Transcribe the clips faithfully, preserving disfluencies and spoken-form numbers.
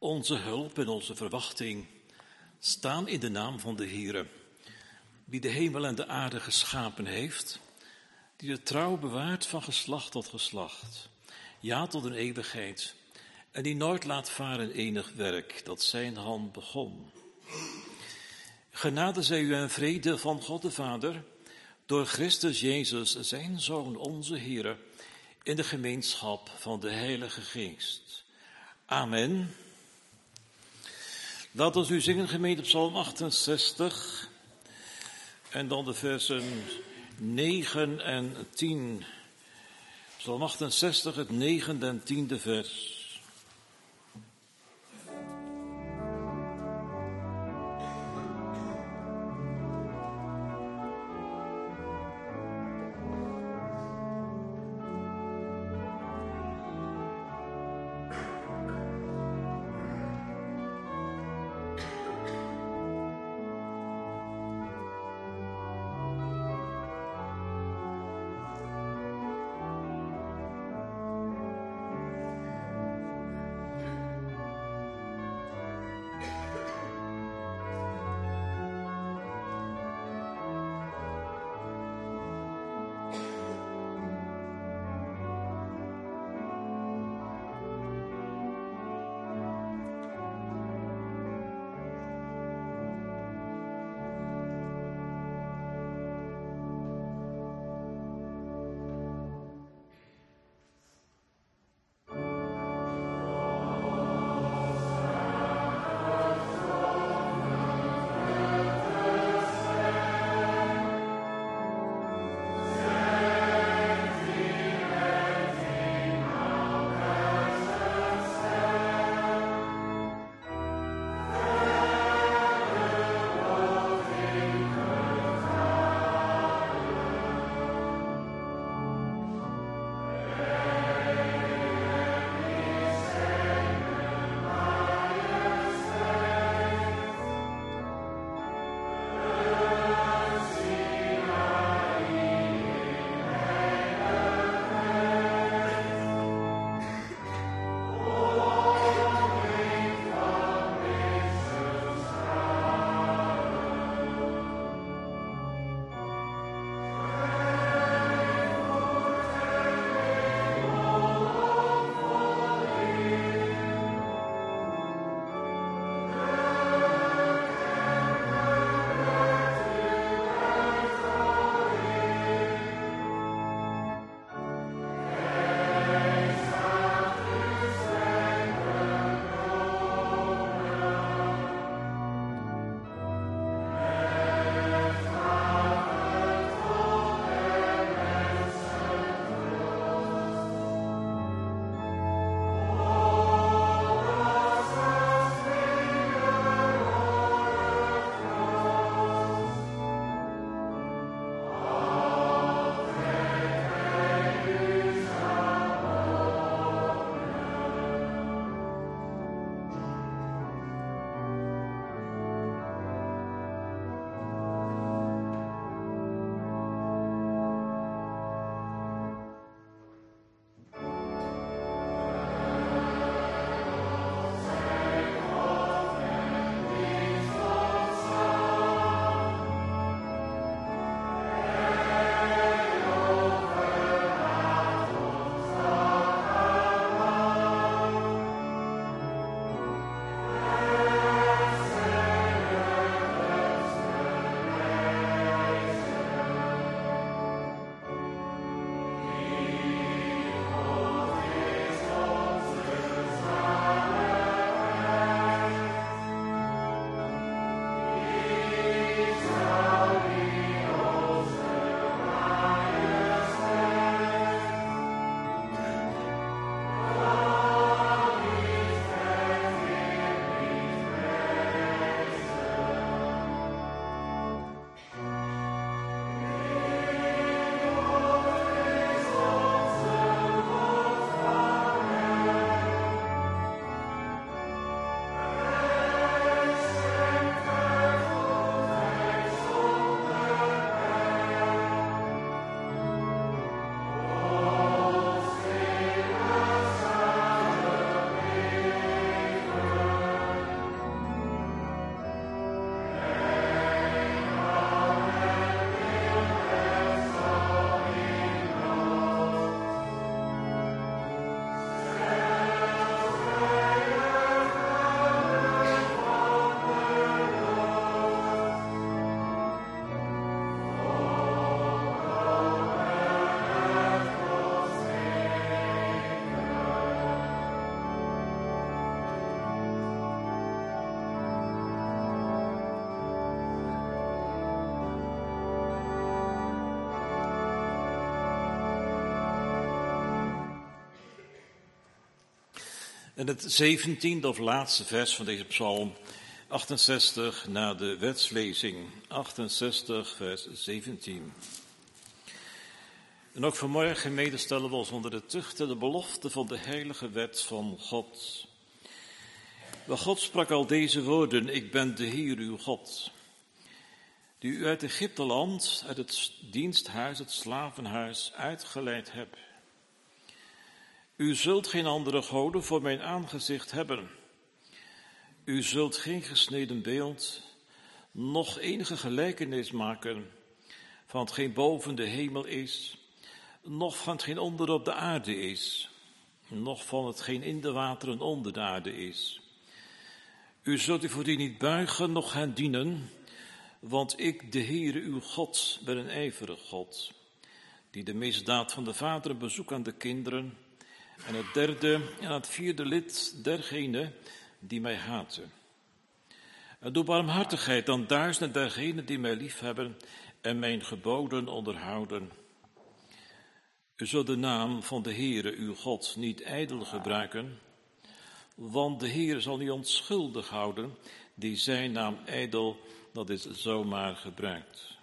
Onze hulp en onze verwachting staan in de naam van de Heere, die de hemel en de aarde geschapen heeft, die de trouw bewaart van geslacht tot geslacht, ja tot een eeuwigheid, en die nooit laat varen enig werk dat zijn hand begon. Genade zij u en vrede van God de Vader, door Christus Jezus, zijn Zoon, onze Heere, in de gemeenschap van de Heilige Geest. Amen. Laat ons u zingen, gemeente, Psalm achtenzestig en dan de versen negen en tien. Psalm achtenzestig, het negende en tiende vers. En het zeventiende of laatste vers van deze psalm achtenzestig na de wetslezing. achtenzestig vers zeventien. En ook vanmorgen mede stellen we ons onder de tucht en de belofte van de heilige wet van God. Wel, God sprak al deze woorden: ik ben de Heer uw God, die u uit Egypteland, uit het diensthuis, het slavenhuis, uitgeleid heb. U zult geen andere goden voor mijn aangezicht hebben. U zult geen gesneden beeld, noch enige gelijkenis maken van hetgeen boven de hemel is, noch van hetgeen onder op de aarde is, noch van hetgeen in de wateren onder de aarde is. U zult u voor die niet buigen, noch hen dienen, want ik, de Heere uw God, ben een ijverig God, die de misdaad van de vaderen bezoekt aan de kinderen, en het derde en het vierde lid dergenen die mij haten. En doe barmhartigheid aan duizenden dergenen die mij liefhebben en mijn geboden onderhouden. U zult de naam van de Heere uw God niet ijdel gebruiken, want de Heere zal niet onschuldig houden die zijn naam ijdel, dat is zomaar gebruikt.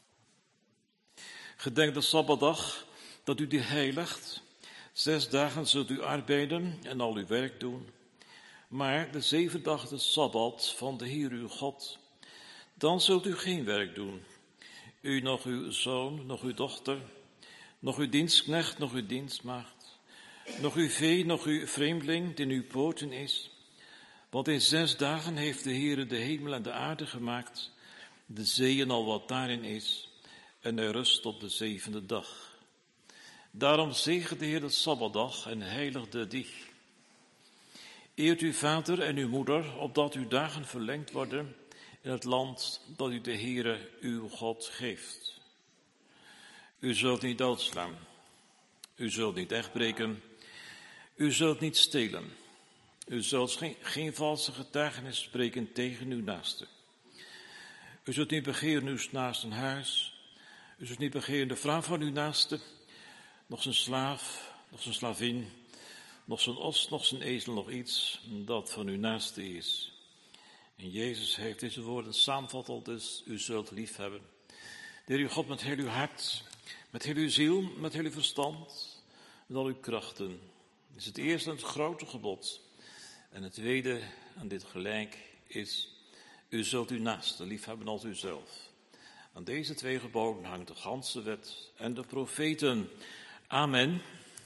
Gedenk de Sabbatdag, dat u die heiligt. Zes dagen zult u arbeiden en al uw werk doen. Maar de zeven dag de Sabbat van de Heer uw God, dan zult u geen werk doen. U, nog uw zoon, nog uw dochter, nog uw dienstknecht, nog uw dienstmaagd, nog uw vee, nog uw vreemdeling die in uw poorten is. Want in zes dagen heeft de Heer de hemel en de aarde gemaakt, de zee en al wat daarin is, en hij rust op de zevende dag. Daarom zegent de Heer de Sabbatdag en heiligde die. Eert uw vader en uw moeder, opdat uw dagen verlengd worden in het land dat u de Heere uw God geeft. U zult niet doodslaan. U zult niet echtbreken. U zult niet stelen. U zult geen, geen valse getuigenis spreken tegen uw naaste. U zult niet begeren uw naaste huis. U zult niet begeren de vrouw van uw naaste, nog zijn slaaf, nog zijn slavin, nog zijn os, nog zijn ezel, nog iets dat van uw naaste is. En Jezus heeft deze woorden samenvat al dus: u zult lief hebben de Heer uw God met heel uw hart, met heel uw ziel, met heel uw verstand, met al uw krachten. Dat is het eerste en het grote gebod. En het tweede, aan dit gelijk, is: u zult uw naaste lief hebben als uzelf. Aan deze twee geboden hangt de ganse wet en de profeten. Amen.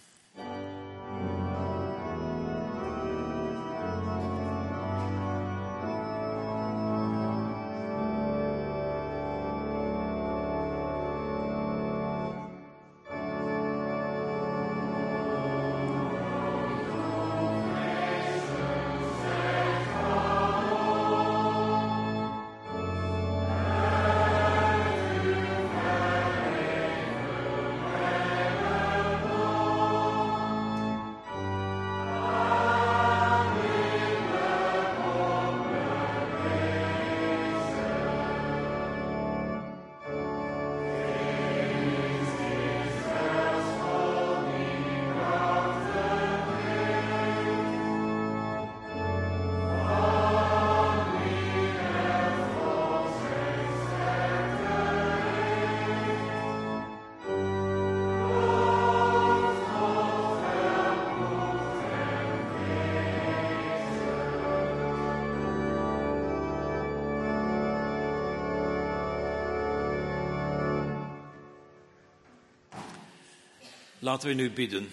Laten we nu bidden.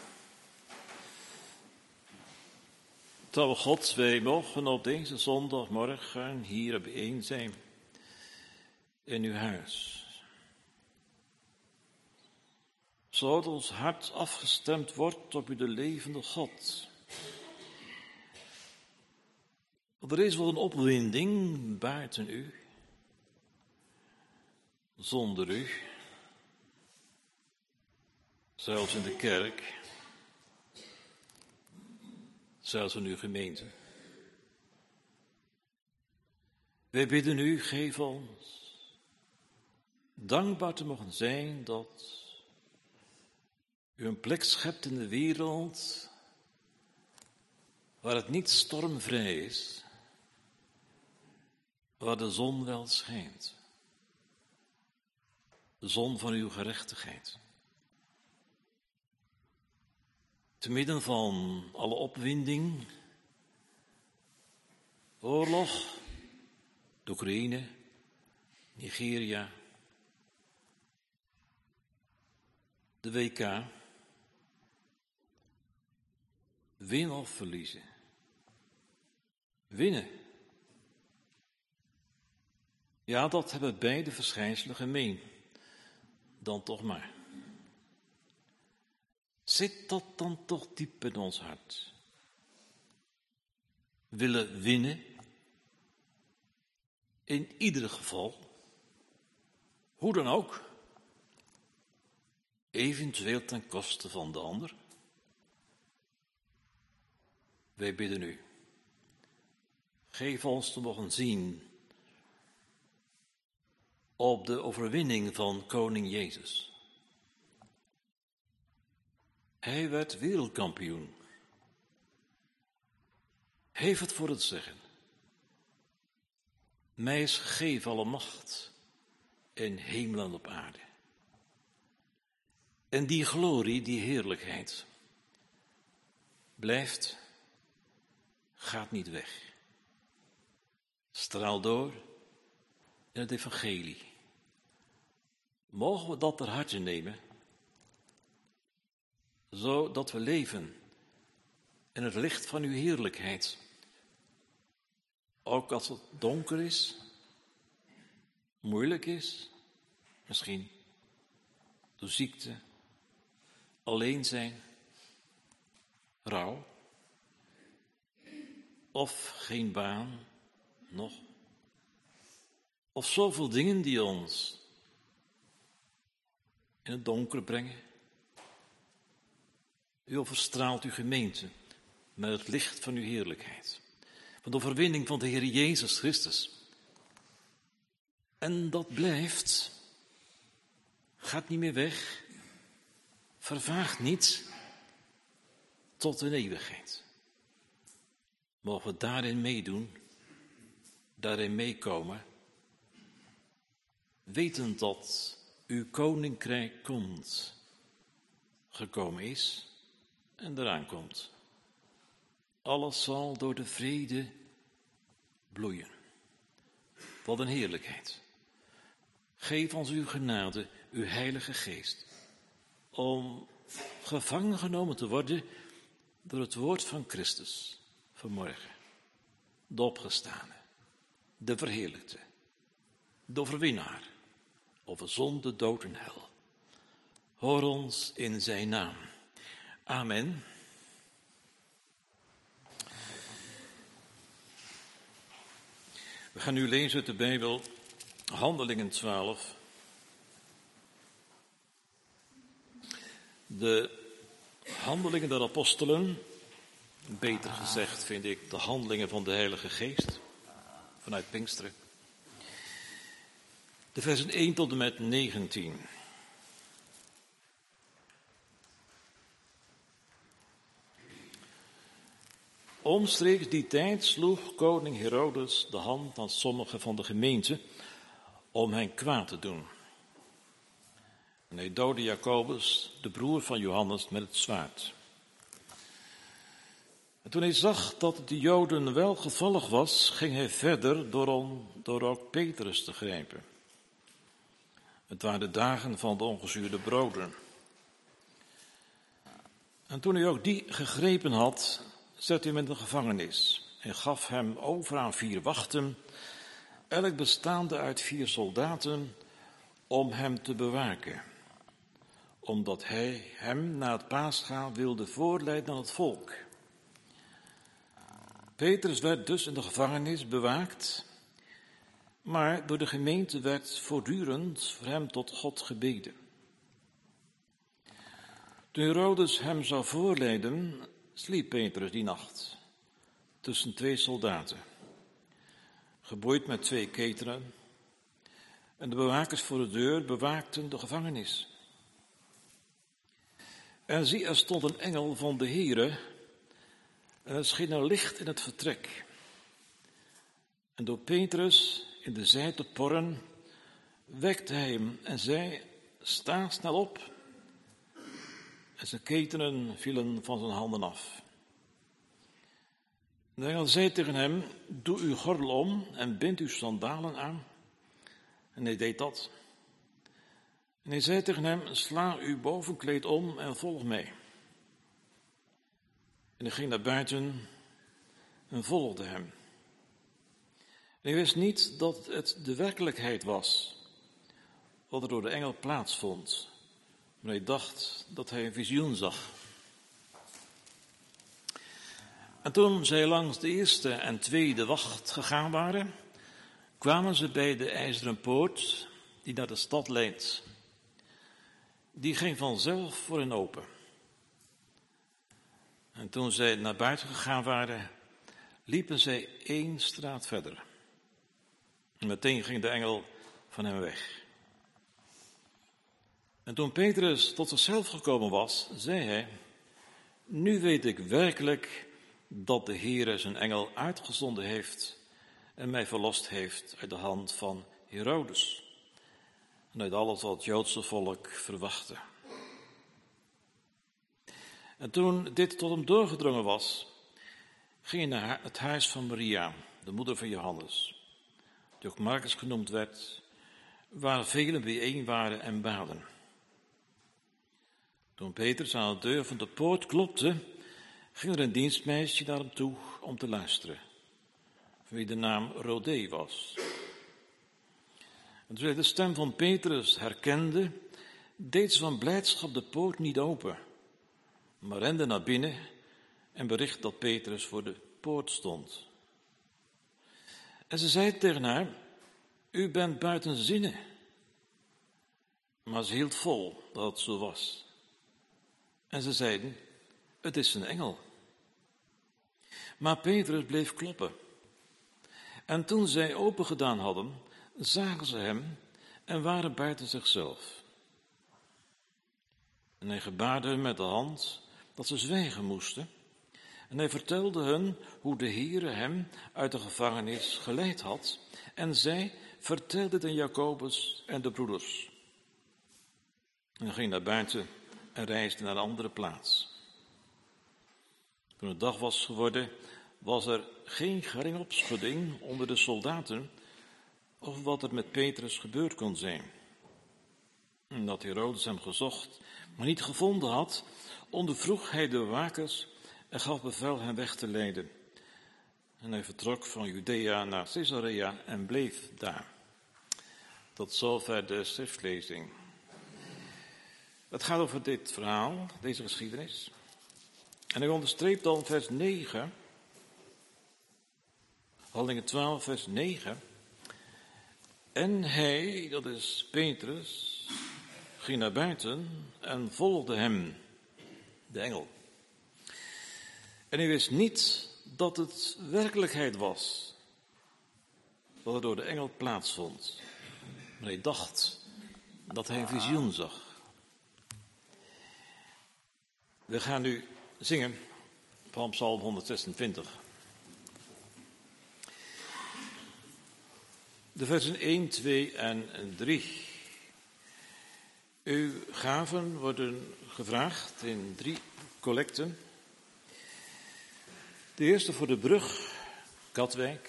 Trouwe God, wij mogen op deze zondagmorgen hier bijeen zijn in uw huis. Zodat ons hart afgestemd wordt op u, de levende God. Want er is wel een opwinding buiten u, zonder u. Zelfs in de kerk, zelfs in uw gemeente. Wij bidden u, geef ons dankbaar te mogen zijn dat u een plek schept in de wereld waar het niet stormvrij is, waar de zon wel schijnt. De zon van uw gerechtigheid. Te midden van alle opwinding, oorlog, de Oekraïne, Nigeria, de W K, winnen of verliezen. Winnen. Ja, dat hebben beide verschijnselen gemeen. Dan toch maar. Zit dat dan toch diep in ons hart? Willen winnen? In ieder geval. Hoe dan ook. Eventueel ten koste van de ander. Wij bidden u. Geef ons te mogen zien op de overwinning van koning Jezus. Hij werd wereldkampioen. Hij heeft het voor het zeggen. Mij is gegeven alle macht in hemel en op aarde. En die glorie, die heerlijkheid, blijft, gaat niet weg. Straalt door in het evangelie. Mogen we dat ter harte nemen, zodat we leven in het licht van uw heerlijkheid. Ook als het donker is, moeilijk is, misschien door ziekte, alleen zijn, rouw, of geen baan, nog, of zoveel dingen die ons in het donker brengen. U overstraalt uw gemeente met het licht van uw heerlijkheid, van de overwinning van de Heer Jezus Christus. En dat blijft, gaat niet meer weg, vervaagt niet tot een eeuwigheid. Mogen we daarin meedoen, daarin meekomen, wetend dat uw koninkrijk komt, gekomen is en eraan komt. Alles zal door de vrede bloeien. Wat een heerlijkheid. Geef ons uw genade, uw heilige geest, om gevangen genomen te worden door het woord van Christus vanmorgen. De opgestane, de verheerlijkte, de overwinnaar over zonde, dood en hel. Hoor ons in zijn naam. Amen. We gaan nu lezen uit de Bijbel, Handelingen twaalf. De handelingen der apostelen, beter gezegd vind ik de handelingen van de Heilige Geest, vanuit Pinksteren. De versen één tot en met negentien. Omstreeks die tijd sloeg koning Herodes de hand aan sommigen van de gemeente om hen kwaad te doen. En hij doodde Jacobus, de broer van Johannes, met het zwaard. En toen hij zag dat het de Joden wel gevallig was, ging hij verder door, om, door ook Petrus te grijpen. Het waren de dagen van de ongezuurde broden. En toen hij ook die gegrepen had, zette hij hem in de gevangenis en gaf hem over aan vier wachten, elk bestaande uit vier soldaten, om hem te bewaken, omdat hij hem na het paasgaan wilde voorleiden aan het volk. Petrus werd dus in de gevangenis bewaakt, maar door de gemeente werd voortdurend voor hem tot God gebeden. Toen Herodes hem zou voorleiden, sliep Petrus die nacht tussen twee soldaten, geboeid met twee ketenen, en de bewakers voor de deur bewaakten de gevangenis. En zie, er stond een engel van de Heere En er scheen een licht in het vertrek. En door Petrus in de zij te porren, wekte hij hem en zei, sta snel op. En zijn ketenen vielen van zijn handen af. De engel zei tegen hem, doe uw gordel om en bind uw sandalen aan. En hij deed dat. En hij zei tegen hem, sla uw bovenkleed om en volg mij. En hij ging naar buiten en volgde hem. En hij wist niet dat het de werkelijkheid was, wat er door de engel plaatsvond. Maar hij dacht dat hij een visioen zag. En toen zij langs de eerste en tweede wacht gegaan waren, kwamen ze bij de ijzeren poort die naar de stad leidt. Die ging vanzelf voor hen open. En toen zij naar buiten gegaan waren, liepen zij één straat verder. En meteen ging de engel van hem weg. En toen Petrus tot zichzelf gekomen was, zei hij, nu weet ik werkelijk dat de Heere zijn engel uitgezonden heeft en mij verlost heeft uit de hand van Herodes en uit alles wat het Joodse volk verwachtte. En toen dit tot hem doorgedrongen was, ging hij naar het huis van Maria, de moeder van Johannes, die ook Marcus genoemd werd, waar velen bijeen waren en baden. Toen Petrus aan de deur van de poort klopte, ging er een dienstmeisje naar hem toe om te luisteren, van wie de naam Rode was. En toen zij de stem van Petrus herkende, deed ze van blijdschap de poort niet open, maar rende naar binnen en bericht dat Petrus voor de poort stond. En ze zei tegen haar, u bent buiten zinnen. Maar ze hield vol dat het zo was. En ze zeiden, het is een engel. Maar Petrus bleef kloppen. En toen zij open gedaan hadden, zagen ze hem en waren buiten zichzelf. En hij gebaarde hen met de hand dat ze zwijgen moesten. En hij vertelde hun hoe de Heere hem uit de gevangenis geleid had. En zij vertelde het aan Jacobus en de broeders. En hij ging naar buiten en reisde naar een andere plaats. Toen het dag was geworden, was er geen geringe opschudding onder de soldaten over wat er met Petrus gebeurd kon zijn. En dat Herodes hem gezocht, maar niet gevonden had, ondervroeg hij de wakers en gaf bevel hem weg te leiden. En hij vertrok van Judea naar Caesarea en bleef daar. Tot zover de schriftlezing. Het gaat over dit verhaal, deze geschiedenis. En hij onderstreept dan vers negen, Handelingen twaalf, vers negen. En hij, dat is Petrus, ging naar buiten en volgde hem, de engel. En hij wist niet dat het werkelijkheid was, wat er door de engel plaatsvond. Maar hij dacht dat hij een visioen zag. We gaan nu zingen van Psalm honderdzesentwintig. De versen één, twee en drie. Uw gaven worden gevraagd in drie collecten. De eerste voor de brug, Katwijk.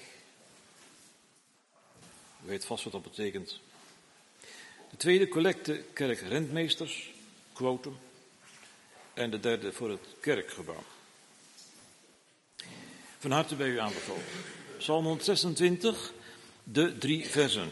U weet vast wat dat betekent. De tweede collecte, kerk Rentmeesters, Quotum. En de derde voor het kerkgebouw. Van harte bij u aanbevolen. Psalm honderdzesentwintig, de drie versen.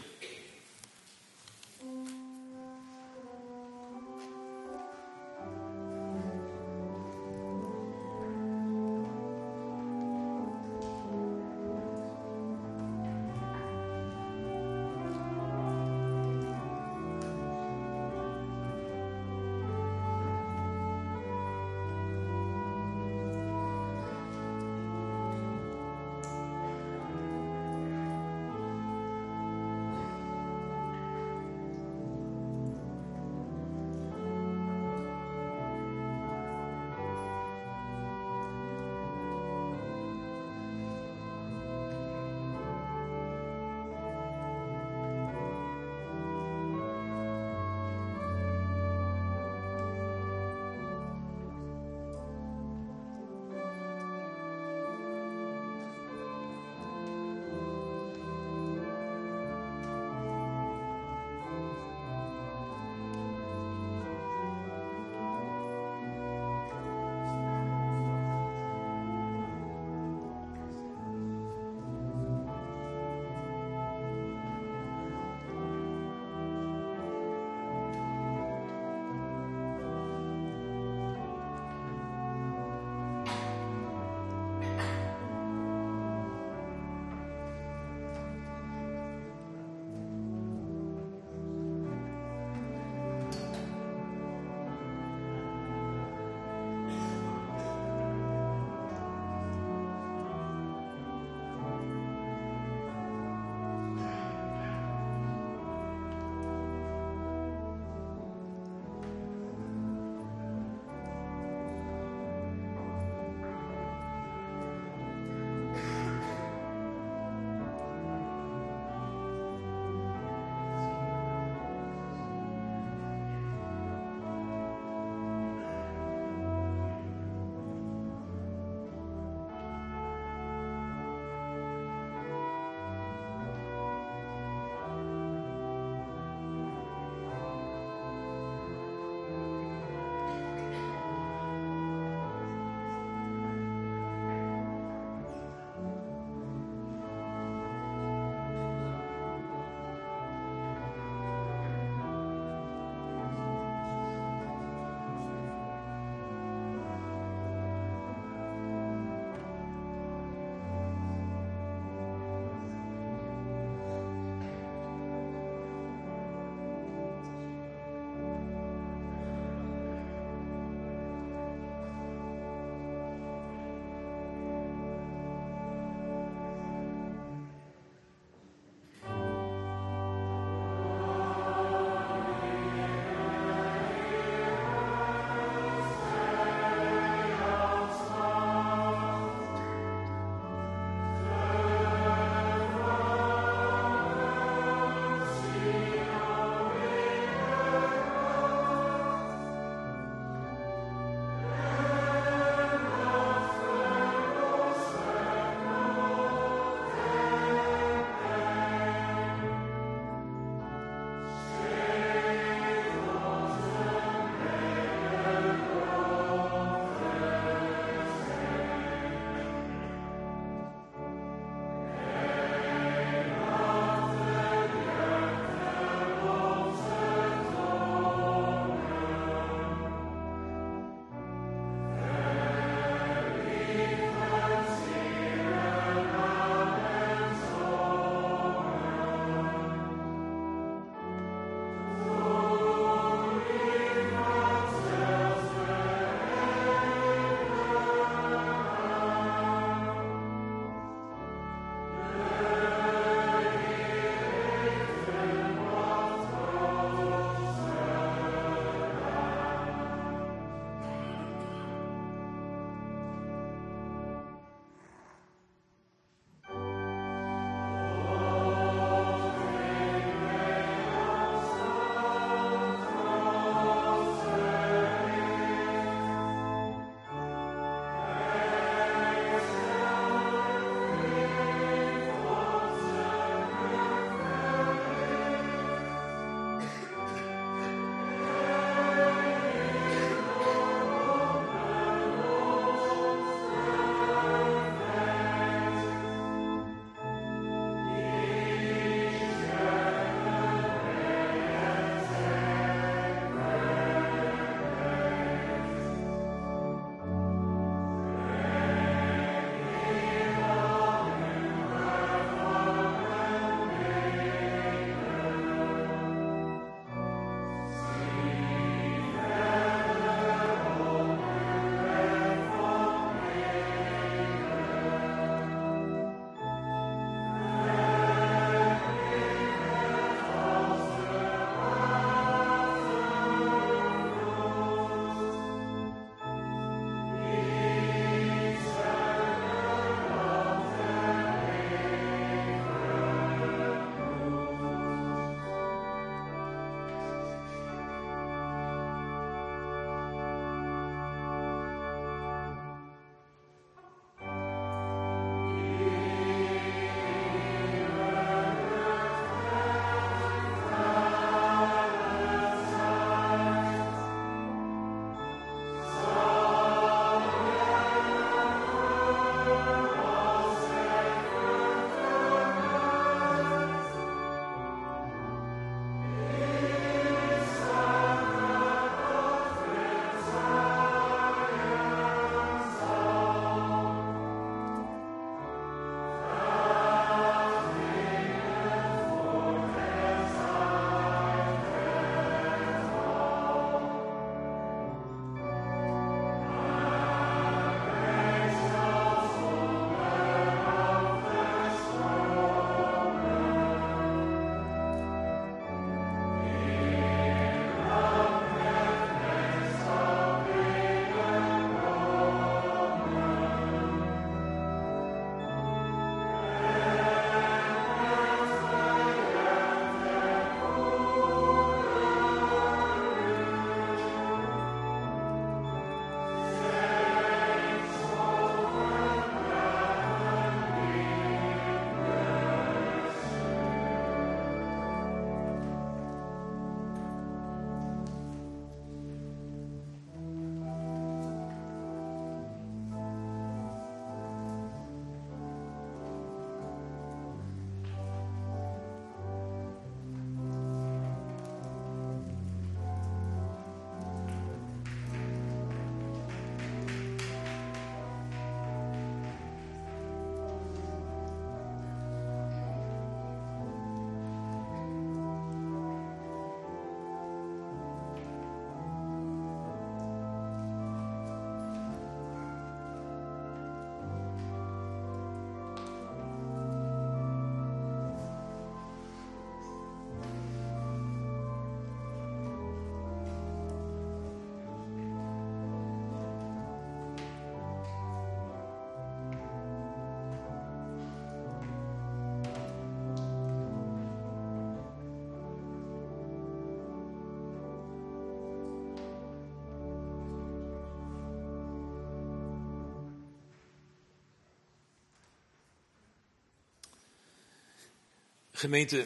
Gemeente,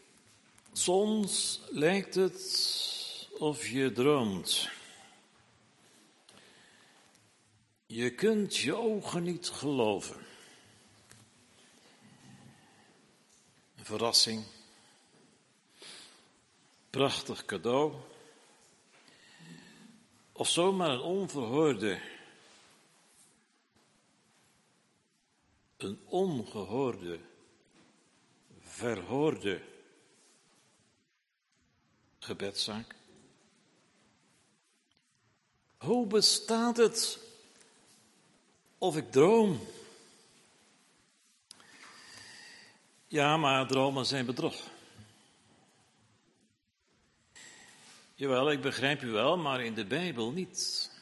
soms lijkt het of je droomt. Je kunt je ogen niet geloven. Een verrassing. Prachtig cadeau. Of zomaar een onverhoorde, een ongehoorde, verhoorde gebedszaak. Hoe bestaat het of ik droom? Ja, maar dromen zijn bedrog. Jawel, ik begrijp u wel, maar in de Bijbel niet.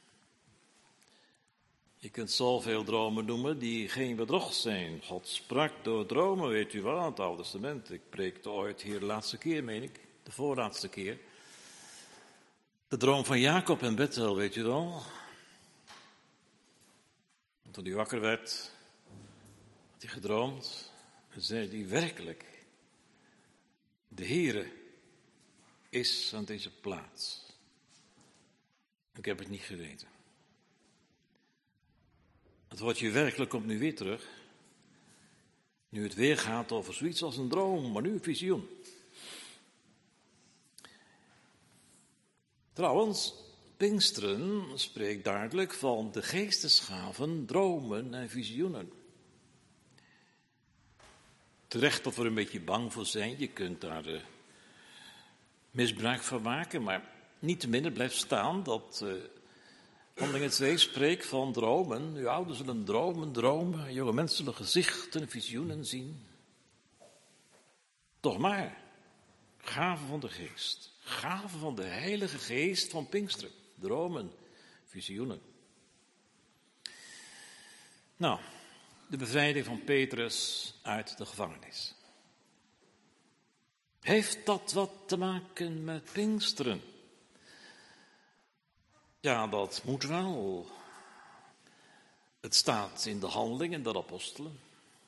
Je kunt zoveel dromen noemen die geen bedrog zijn. God sprak door dromen, weet u wel, in het Oude Testament. Ik preekte ooit hier de laatste keer, meen ik, de voorlaatste keer. De droom van Jacob en Bethel, weet u wel. Toen hij wakker werd, had hij gedroomd en zei hij werkelijk, de Heere is aan deze plaats. Ik heb het niet geweten. Het woordje werkelijk komt nu weer terug. Nu het weer gaat over zoiets als een droom, maar nu een visioen. Trouwens, Pinksteren spreekt duidelijk van de geestesgaven, dromen en visioenen. Terecht dat we er een beetje bang voor zijn. Je kunt daar uh, misbruik van maken, maar niettemin het blijft staan dat uh, Handelingen twee spreekt van dromen. Uw ouders zullen dromen, dromen, jonge mensen zullen gezichten, visioenen zien. Toch maar, gaven van de geest, gaven van de Heilige Geest van Pinksteren, dromen, visioenen. Nou, de bevrijding van Petrus uit de gevangenis. Heeft dat wat te maken met Pinksteren? Ja, dat moet wel. Het staat in de handelingen der apostelen.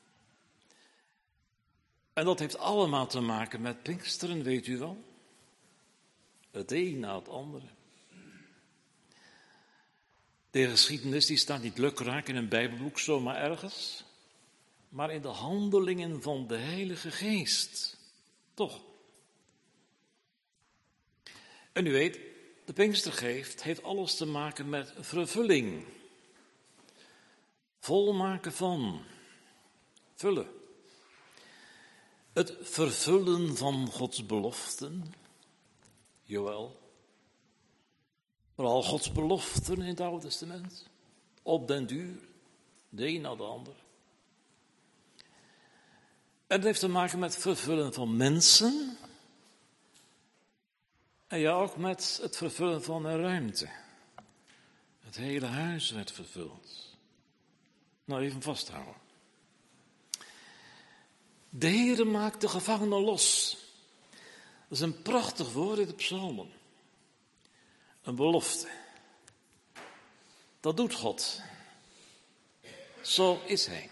En dat heeft allemaal te maken met Pinksteren, weet u wel. Het een na het andere. De geschiedenis die staat niet lukraak in een Bijbelboek zomaar ergens, maar in de handelingen van de Heilige Geest. Toch? En u weet, de Pinkstergeest heeft alles te maken met vervulling. Volmaken van. Vullen. Het vervullen van Gods beloften. Jawel. Vooral Gods beloften in het Oude Testament. Op den duur. De een na de ander. En het heeft te maken met vervullen van mensen. En ja, ook met het vervullen van een ruimte. Het hele huis werd vervuld. Nou, even vasthouden. De Heere maakt de gevangenen los. Dat is een prachtig woord in de psalmen. Een belofte. Dat doet God. Zo is Hij.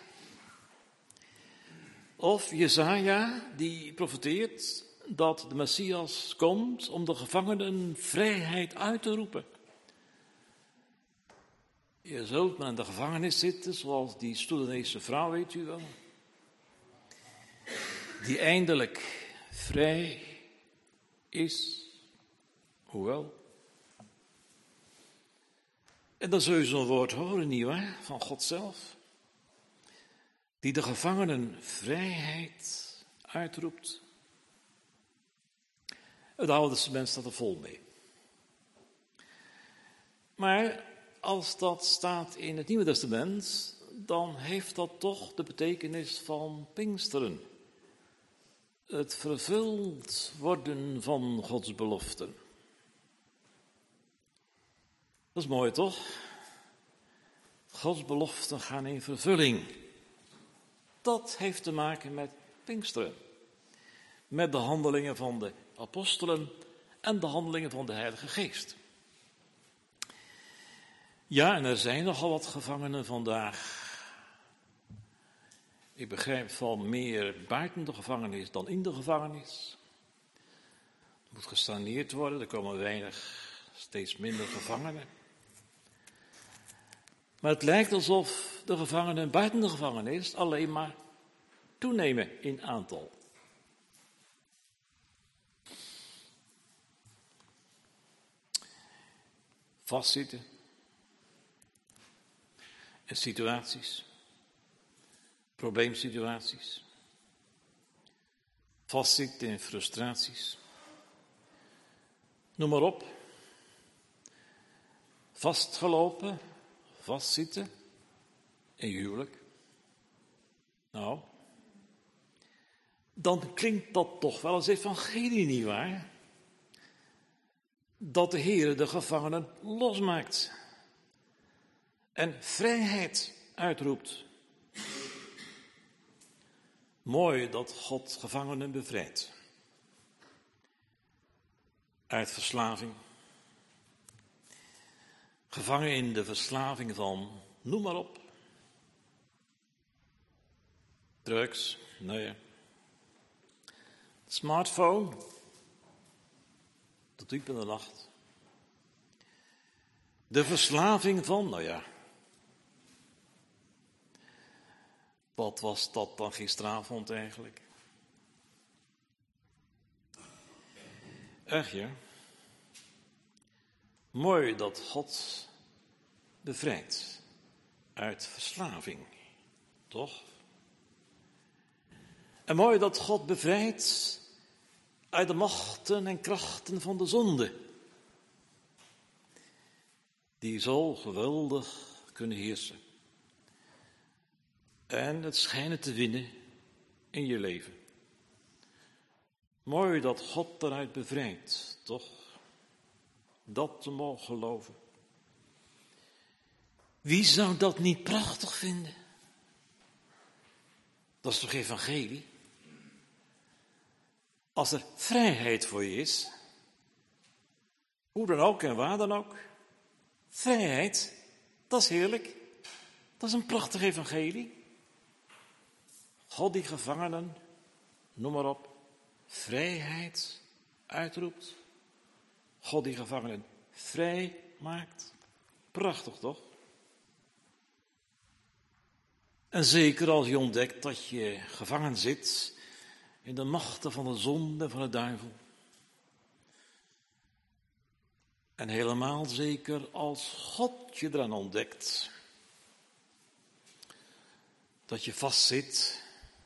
Of Jesaja, die profeteert dat de Messias komt om de gevangenen vrijheid uit te roepen. Je zult maar in de gevangenis zitten, zoals die Soedanese vrouw, weet u wel. Die eindelijk vrij is, hoewel. En dan zul je zo'n woord horen, nietwaar, van God zelf. Die de gevangenen vrijheid uitroept. Het Oude Testament staat er vol mee. Maar als dat staat in het Nieuwe Testament, dan heeft dat toch de betekenis van Pinksteren. Het vervuld worden van Gods beloften. Dat is mooi, toch? Gods beloften gaan in vervulling. Dat heeft te maken met Pinksteren. Met de handelingen van de apostelen en de handelingen van de Heilige Geest. Ja, en er zijn nogal wat gevangenen vandaag. Ik begrijp van meer buiten de gevangenis dan in de gevangenis. Er moet gesaneerd worden, er komen weinig, steeds minder gevangenen. Maar het lijkt alsof de gevangenen buiten de gevangenis alleen maar toenemen in aantal. Vastzitten in situaties, probleemsituaties. Vastzitten in frustraties. Noem maar op. Vastgelopen, vastzitten in je huwelijk. Nou, dan klinkt dat toch wel als evangelie, nietwaar? Dat de Heer de gevangenen losmaakt en vrijheid uitroept. Mooi dat God gevangenen bevrijdt. Uit verslaving. Gevangen in de verslaving van, noem maar op. Drugs, nee. Smartphone. Tot diep in de nacht. De verslaving van, nou ja. Wat was dat dan gisteravond eigenlijk? Echt ja. Mooi dat God bevrijdt uit verslaving, toch? En mooi dat God bevrijdt uit de machten en krachten van de zonde, die zo geweldig kunnen heersen en het schijnen te winnen in je leven. Mooi dat God daaruit bevrijdt, toch? Dat te mogen geloven. Wie zou dat niet prachtig vinden? Dat is toch evangelie? Als er vrijheid voor je is, hoe dan ook en waar dan ook, vrijheid, dat is heerlijk. Dat is een prachtig evangelie. God die gevangenen, noem maar op, vrijheid uitroept. God die gevangenen vrij maakt. Prachtig toch? En zeker als je ontdekt dat je gevangen zit in de machten van de zonde en van de duivel. En helemaal zeker als God je eraan ontdekt dat je vastzit,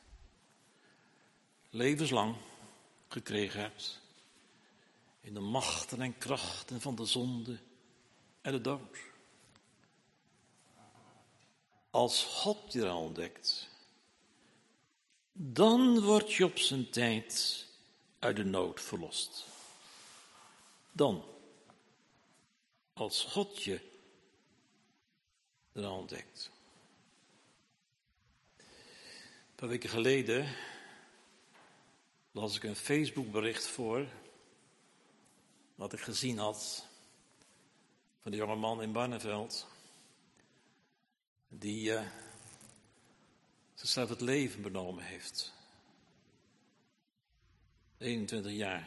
levenslang gekregen hebt in de machten en krachten van de zonde en de dood. Als God je eraan ontdekt, dan word je op zijn tijd uit de nood verlost. Dan, als God je eraan ontdekt. Een paar weken geleden las ik een Facebookbericht voor, wat ik gezien had van de jonge man in Barneveld, die uh, zichzelf het leven benomen heeft. eenentwintig jaar.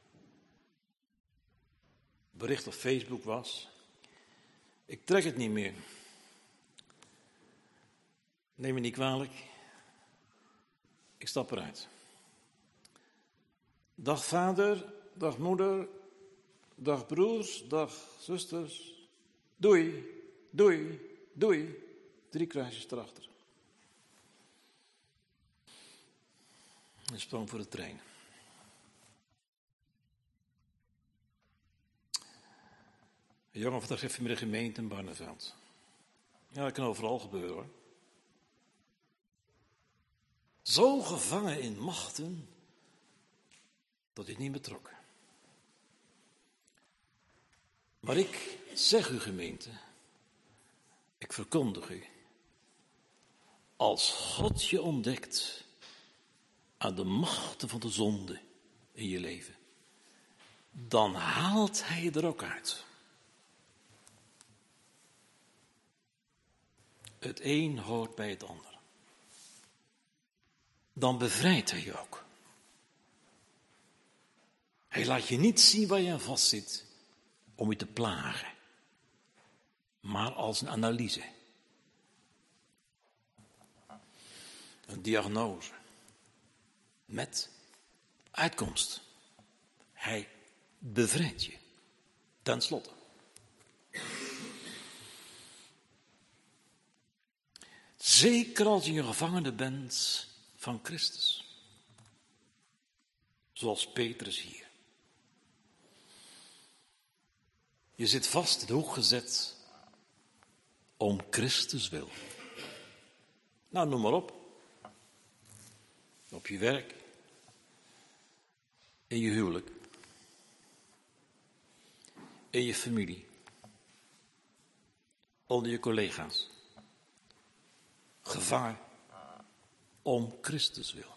Bericht op Facebook was: ik trek het niet meer. Neem me niet kwalijk. Ik stap eruit. Dag vader, dag moeder, dag broers, dag zusters. Doei, doei, doei. Drie kruisjes erachter. Hij sprong voor de trein. Een jongen van de vanmiddag gemeente in Barneveld. Ja, dat kan overal gebeuren hoor. Zo gevangen in machten dat hij het niet betrok. Maar ik zeg u gemeente, ik verkondig u, als God je ontdekt aan de machten van de zonde in je leven, dan haalt hij je er ook uit. Het een hoort bij het ander. dan bevrijdt hij je ook. Hij laat je niet zien waar je aan vastzit om je te plagen, maar als een analyse. Een diagnose met uitkomst. Hij bevrijdt je. Ten slotte. Zeker als je een gevangene bent van Christus. Zoals Petrus hier. Je zit vast in de hoek gezet om Christus wil. Nou, noem maar op. Op je werk. In je huwelijk. In je familie. Onder je collega's. Gevaar om Christus wil.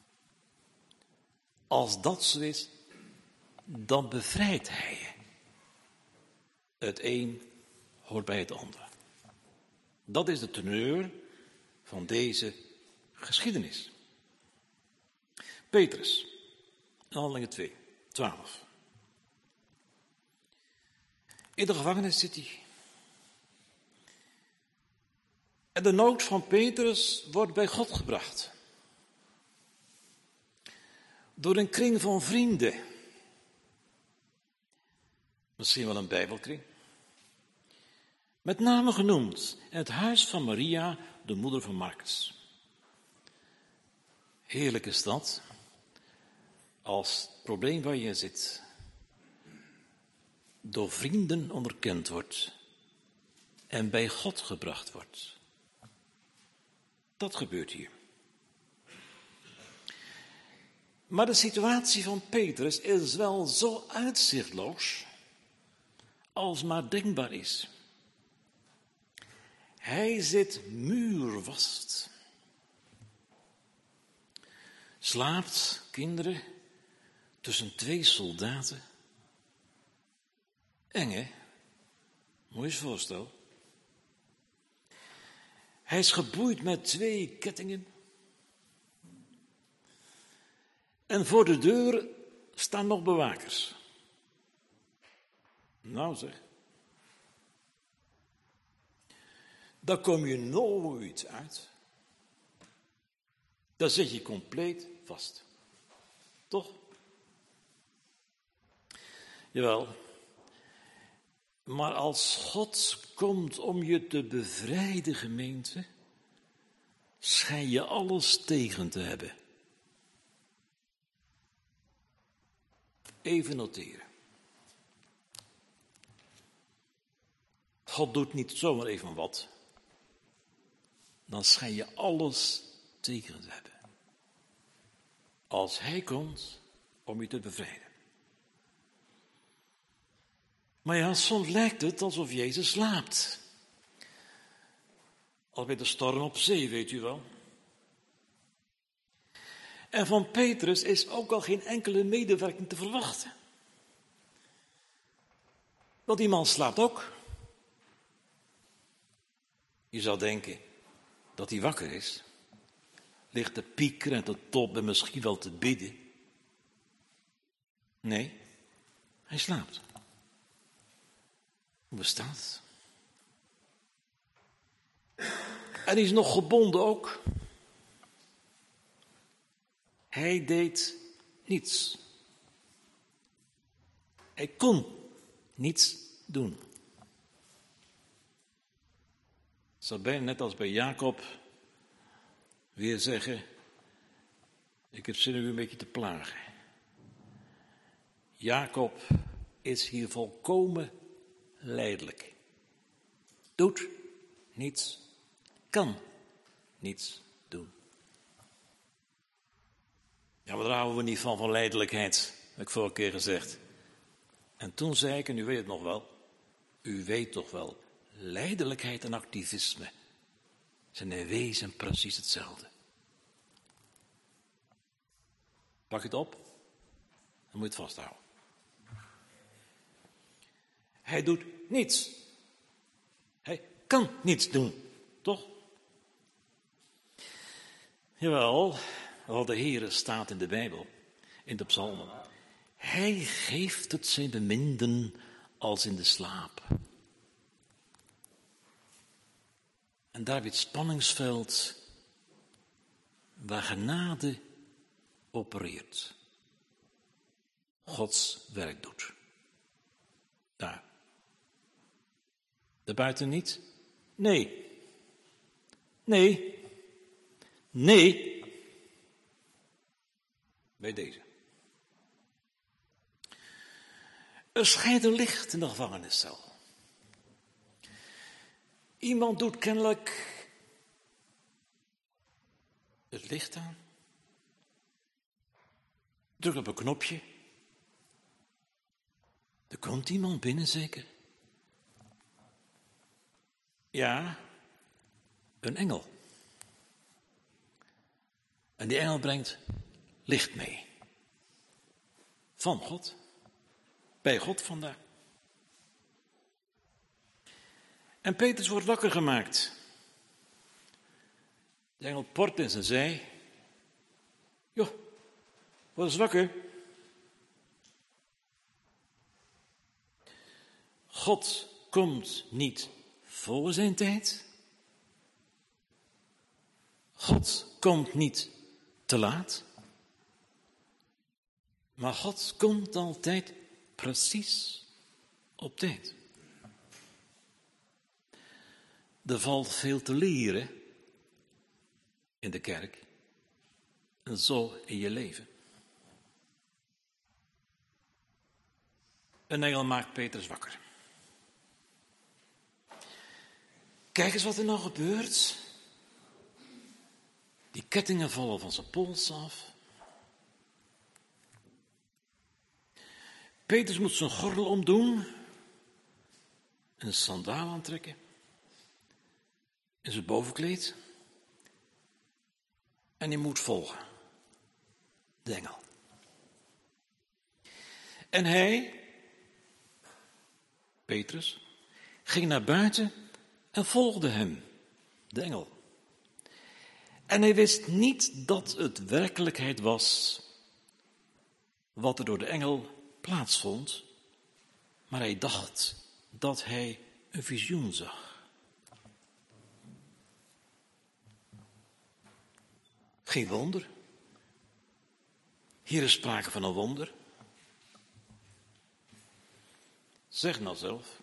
Als dat zo is, dan bevrijdt hij je. Het een hoort bij het ander. Dat is de teneur van deze geschiedenis. Petrus, Handelingen twee, twaalf. In de gevangenis zit hij. En de nood van Petrus wordt bij God gebracht. Door een kring van vrienden. Misschien wel een bijbelkring. Met name genoemd in het huis van Maria, de moeder van Marcus. Heerlijk is dat, als het probleem waar je zit door vrienden onderkend wordt en bij God gebracht wordt. Dat gebeurt hier. Maar de situatie van Petrus is wel zo uitzichtloos als maar denkbaar is. Hij zit muurvast. Slaapt, kinderen, tussen twee soldaten. Eng, hè? Moet je je voorstellen. Hij is geboeid met twee kettingen. En voor de deur staan nog bewakers. Nou zeg. Daar kom je nooit uit. Daar zit je compleet vast. Toch? Jawel. Maar als God komt om je te bevrijden, gemeente, schijn je alles tegen te hebben. Even noteren. God doet niet zomaar even wat. Dan schijn je alles tegen te hebben. Als hij komt om je te bevrijden. Maar ja, soms lijkt het alsof Jezus slaapt. Als bij de storm op zee, weet u wel. En van Petrus is ook al geen enkele medewerking te verwachten. Want die man slaapt ook. Je zou denken dat hij wakker is. Ligt te piekeren en te top en misschien wel te bidden. Nee, hij slaapt. Hoe bestaat het? En hij is nog gebonden ook. Hij deed niets. Hij kon niets doen. Het zou bijna net als bij Jacob weer zeggen, ik heb zin om u een beetje te plagen. Jacob is hier volkomen lijdelijk. Doet niets, kan niets doen. Ja, maar daar houden we niet van, van lijdelijkheid, heb ik vorige keer gezegd. En toen zei ik, en u weet het nog wel, u weet toch wel, lijdelijkheid en activisme zijn in wezen precies hetzelfde. Pak je het op, dan moet je het vasthouden. Hij doet niets. Hij kan niets doen, toch? Jawel, wat de Heere staat in de Bijbel, in de psalmen. Hij geeft het zijn beminden als in de slaap. En daar weer het spanningsveld waar genade opereert. Gods werk doet. Daar. Daarbuiten niet? Nee. Nee. Nee. Bij deze. Er schijnt een licht in de gevangeniscel. Iemand doet kennelijk het licht aan. Druk op een knopje. Er komt iemand binnen zeker. Ja, een engel. En die engel brengt licht mee. Van God. Bij God vandaan. En Petrus wordt wakker gemaakt. De engel port in zijn zij. Joh, word eens wakker. God komt niet voor zijn tijd. God komt niet te laat. Maar God komt altijd precies op tijd. Er valt veel te leren in de kerk en zo in je leven. Een engel maakt Petrus wakker. Kijk eens wat er nou gebeurt. Die kettingen vallen van zijn pols af. Petrus moet zijn gordel omdoen. En een sandaal aantrekken. In zijn bovenkleed. En hij moet volgen. De engel. En hij, Petrus, ging naar buiten en volgde hem, de engel. En hij wist niet dat het werkelijkheid was wat er door de engel plaatsvond, maar hij dacht dat hij een visioen zag. Geen wonder. Hier is sprake van een wonder. Zeg nou zelf.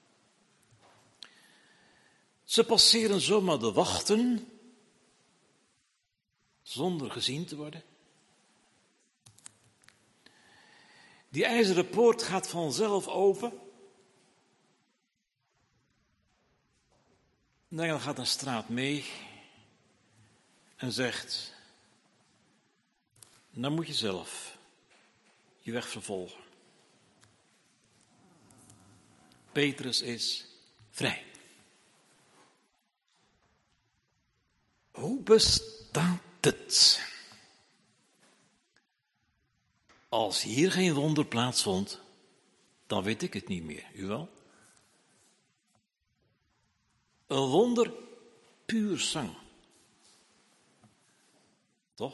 Ze passeren zomaar de wachten, zonder gezien te worden. Die ijzeren poort gaat vanzelf open. De engel gaat een straat mee en zegt, nou moet je zelf je weg vervolgen. Petrus is vrij. Hoe bestaat het? Als hier geen wonder plaatsvond, dan weet ik het niet meer. U wel? Een wonder puur zang. Toch?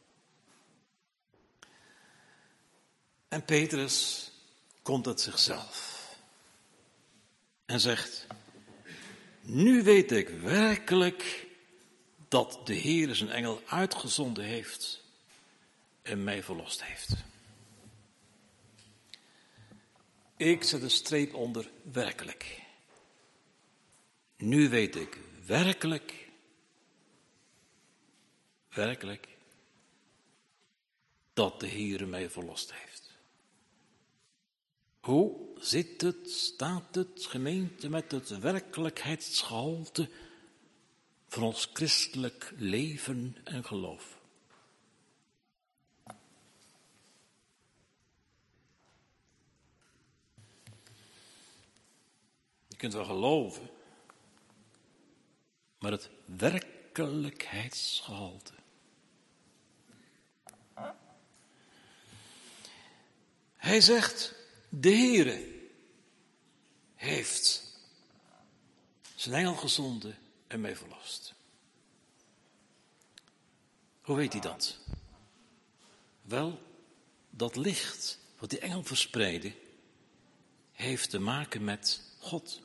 En Petrus komt uit zichzelf. En zegt, nu weet ik werkelijk dat de Heer zijn engel uitgezonden heeft en mij verlost heeft. Ik zet een streep onder werkelijk. Nu weet ik werkelijk, werkelijk, dat de Heer mij verlost heeft. Hoe zit het, staat het, gemeente, met het werkelijkheidsgehalte van ons christelijk leven en geloof? Je kunt wel geloven, maar het werkelijkheidsgehalte. Hij zegt, de Heere heeft zijn engel gezonden en mij verlost. Hoe weet hij dat? Wel, dat licht wat die engel verspreidde, heeft te maken met God.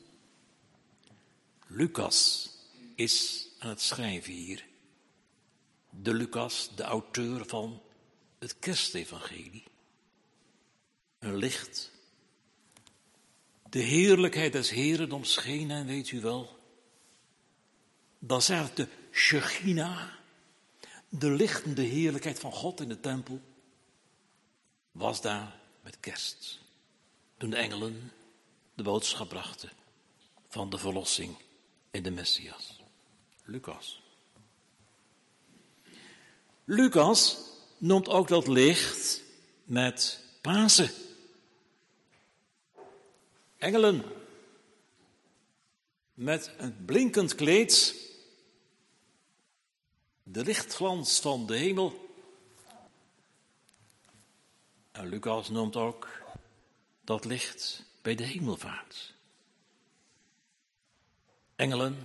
Lucas is aan het schrijven hier. De Lucas, de auteur van het Kerstevangelie. Een licht. De heerlijkheid des Heren scheen hen, weet u wel. Dat is eigenlijk de Shechina, de lichtende heerlijkheid van God in de tempel, was daar met kerst. Toen de engelen de boodschap brachten van de verlossing in de Messias. Lucas. Lucas noemt ook dat licht met Pasen. Engelen met een blinkend kleed, de lichtglans van de hemel. En Lucas noemt ook dat licht bij de hemelvaart. Engelen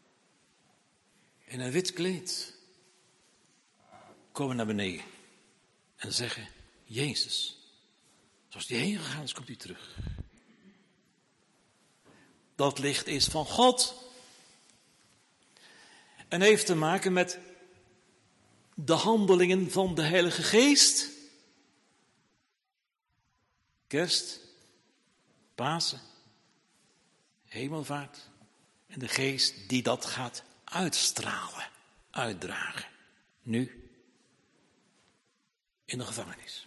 in een wit kleed komen naar beneden en zeggen, Jezus, zoals die heen gegaan is, komt hij terug. Dat licht is van God en heeft te maken met de handelingen van de Heilige Geest. Kerst, Pasen, hemelvaart en de Geest die dat gaat uitstralen, uitdragen. Nu in de gevangenis.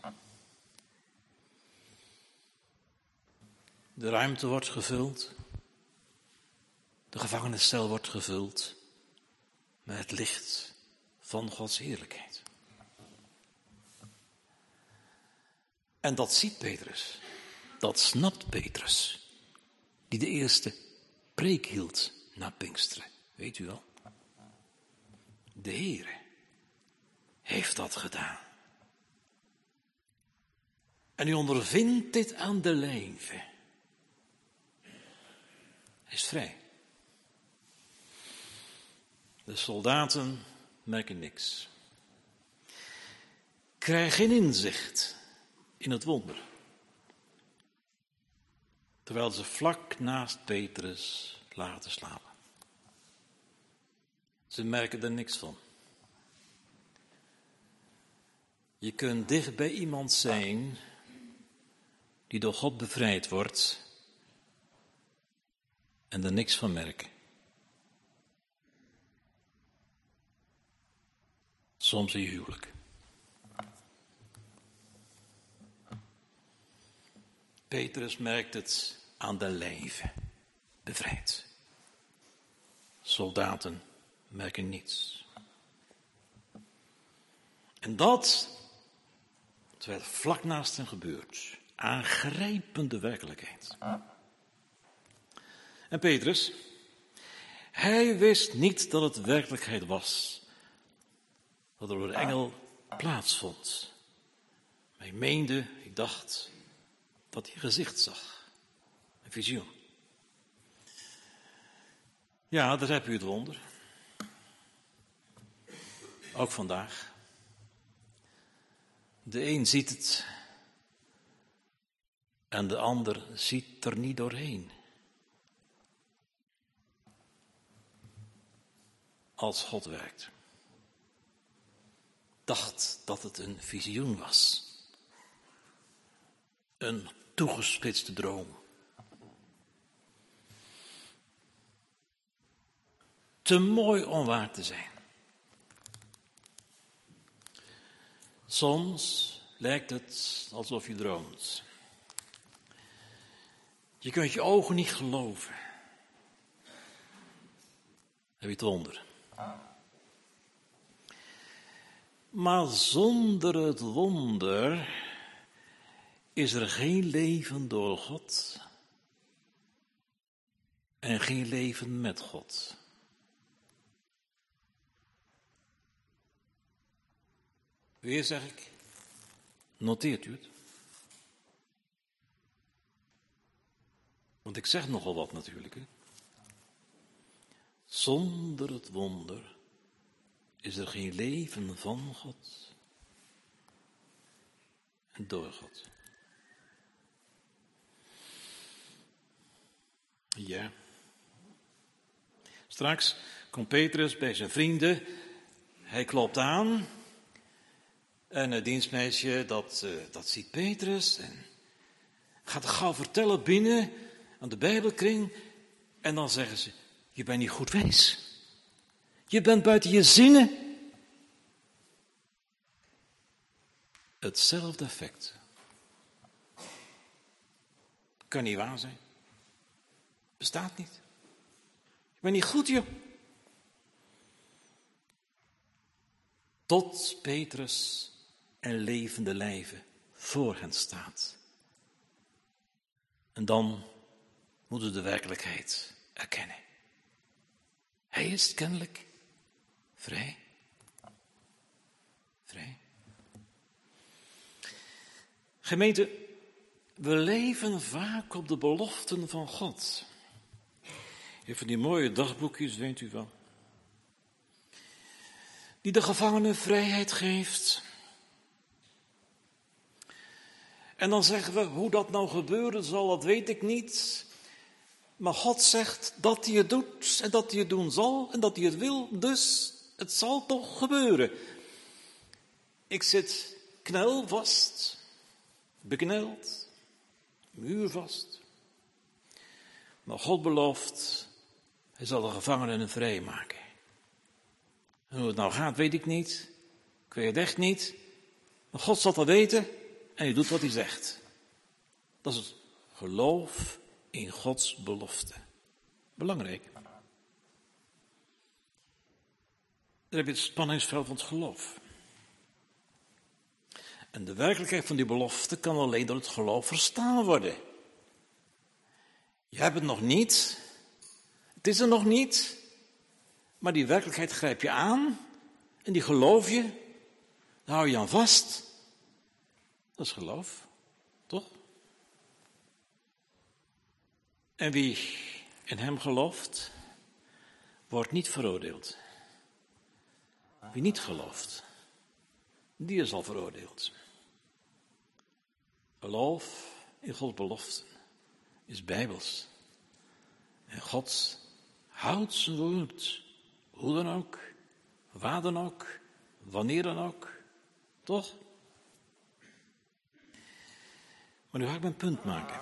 De ruimte wordt gevuld. De gevangeniscel wordt gevuld met het licht van Gods heerlijkheid. En dat ziet Petrus. Dat snapt Petrus. Die de eerste preek hield na Pinksteren. Weet u wel? De Heere heeft dat gedaan. En u ondervindt dit aan de lijve. Hij is vrij. De soldaten merken niks. Krijgen geen inzicht in het wonder. Terwijl ze vlak naast Petrus lagen te slapen. Ze merken er niks van. Je kunt dicht bij iemand zijn die door God bevrijd wordt en er niks van merken. Soms in je huwelijk. Petrus merkt het aan de lijve, bevrijd. Soldaten merken niets. En dat, terwijl het vlak naast hen gebeurt, aangrijpende werkelijkheid. En Petrus, hij wist niet dat het werkelijkheid was, wat er door de engel plaatsvond. Hij meende, ik dacht, dat hij gezicht zag. Een visioen. Ja, daar heb u het wonder. Ook vandaag. De een ziet het en de ander ziet er niet doorheen. Als God werkt. Dacht dat het een visioen was. Een toegespitste droom. Te mooi om waar te zijn. Soms lijkt het alsof je droomt. Je kunt je ogen niet geloven. Heb je het wonder? Maar zonder het wonder is er geen leven door God en geen leven met God. Weer zeg ik, noteert u het? Want ik zeg nogal wat natuurlijk. Hè? Zonder het wonder is er geen leven van God en door God. Ja. Straks komt Petrus bij zijn vrienden. Hij klopt aan. En het dienstmeisje, dat, uh, dat ziet Petrus. En gaat het gauw vertellen binnen aan de Bijbelkring. En dan zeggen ze, je bent niet goed wijs. Je bent buiten je zinnen. Hetzelfde effect. Kan niet waar zijn. Bestaat niet. Je bent niet goed, joh. Tot Petrus en levende lijven voor hen staat. En dan moeten we de werkelijkheid erkennen. Hij is kennelijk vrij. Vrij. Gemeente, we leven vaak op de beloften van God. Je hebt van die mooie dagboekjes, weet u wel. Die de gevangenen vrijheid geeft. En dan zeggen we, hoe dat nou gebeuren zal, dat weet ik niet. Maar God zegt dat hij het doet en dat hij het doen zal en dat hij het wil. Dus het zal toch gebeuren. Ik zit knelvast, bekneld, muurvast. Maar God belooft, hij zal de gevangenen vrij maken. En hoe het nou gaat, weet ik niet. Ik weet het echt niet. Maar God zal dat weten en hij doet wat hij zegt. Dat is het geloof in Gods belofte. Belangrijk. Dan heb je het spanningsveld van het geloof. En de werkelijkheid van die belofte kan alleen door het geloof verstaan worden. Je hebt het nog niet. Het is er nog niet. Maar die werkelijkheid grijp je aan. En die geloof je. Daar hou je aan vast. Dat is geloof. Toch? En wie in hem gelooft, wordt niet veroordeeld. Wie niet gelooft, die is al veroordeeld. Geloof in Gods beloften is bijbels. En God houdt zijn woord. Hoe dan ook, waar dan ook, wanneer dan ook. Toch? Maar nu ga ik mijn punt maken.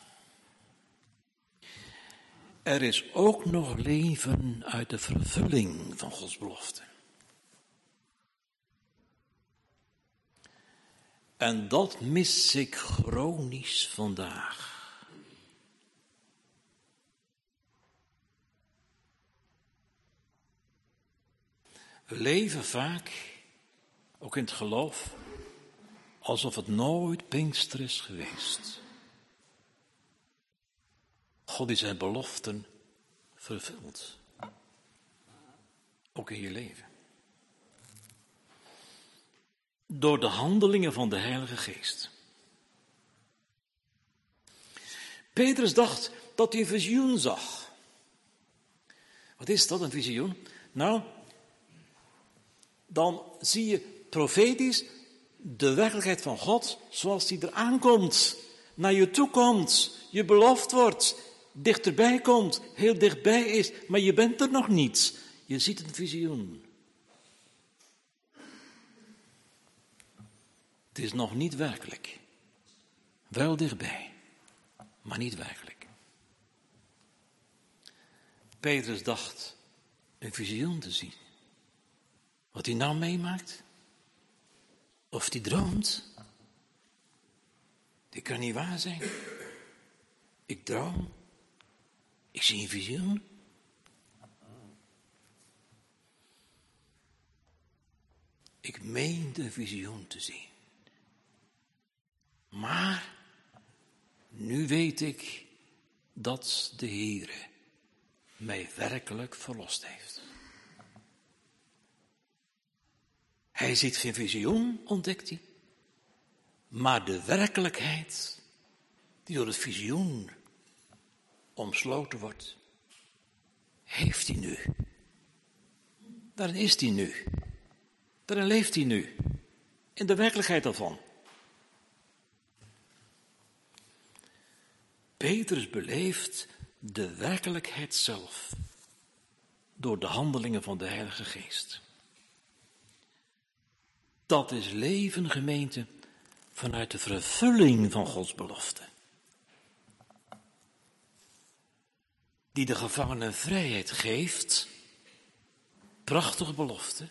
Er is ook nog leven uit de vervulling van Gods belofte. En dat mis ik chronisch vandaag. We leven vaak, ook in het geloof, alsof het nooit Pinkster is geweest. God die zijn beloften vervult. Ook in je leven. Door de handelingen van de Heilige Geest. Petrus dacht dat hij een visioen zag. Wat is dat, een visioen? Nou, dan zie je profetisch de werkelijkheid van God zoals die er aankomt, naar je toe komt, je beloofd wordt, dichterbij komt, heel dichtbij is, maar je bent er nog niet. Je ziet een visioen. Het is nog niet werkelijk. Wel dichtbij, maar niet werkelijk. Petrus dacht een visioen te zien. Wat hij nou meemaakt, of hij droomt, dit kan niet waar zijn. Ik droom, ik zie een visioen. Ik meende een visioen te zien. Maar nu weet ik dat de Heere mij werkelijk verlost heeft. Hij ziet geen visioen, ontdekt hij. Maar de werkelijkheid die door het visioen omsloten wordt, heeft hij nu. Daarin is hij nu. Daarin leeft hij nu. In de werkelijkheid daarvan. Petrus beleeft de werkelijkheid zelf door de handelingen van de Heilige Geest. Dat is leven, gemeente, vanuit de vervulling van Gods belofte. Die de gevangenen vrijheid geeft. Prachtige belofte.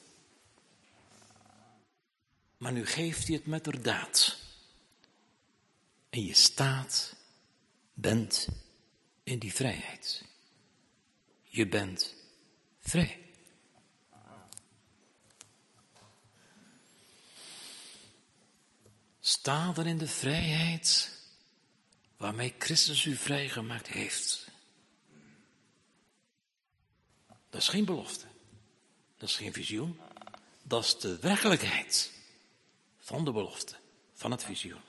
Maar nu geeft hij het met de daad. En je staat, bent in die vrijheid. Je bent vrij. Sta dan in de vrijheid waarmee Christus u vrijgemaakt heeft. Dat is geen belofte. Dat is geen visioen. Dat is de werkelijkheid van de belofte, van het visioen.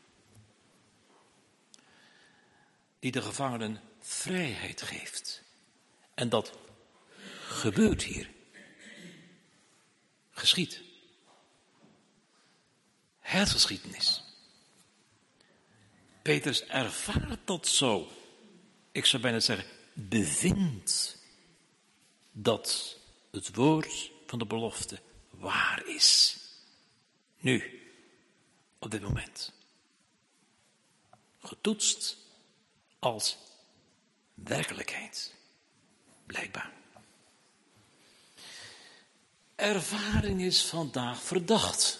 Die de gevangenen vrijheid geeft. En dat gebeurt hier. Geschied. Heilsgeschiedenis. Petrus ervaart dat zo. Ik zou bijna zeggen, bevindt dat het woord van de belofte waar is. Nu, op dit moment. Getoetst als werkelijkheid. Blijkbaar. Ervaring is vandaag verdacht.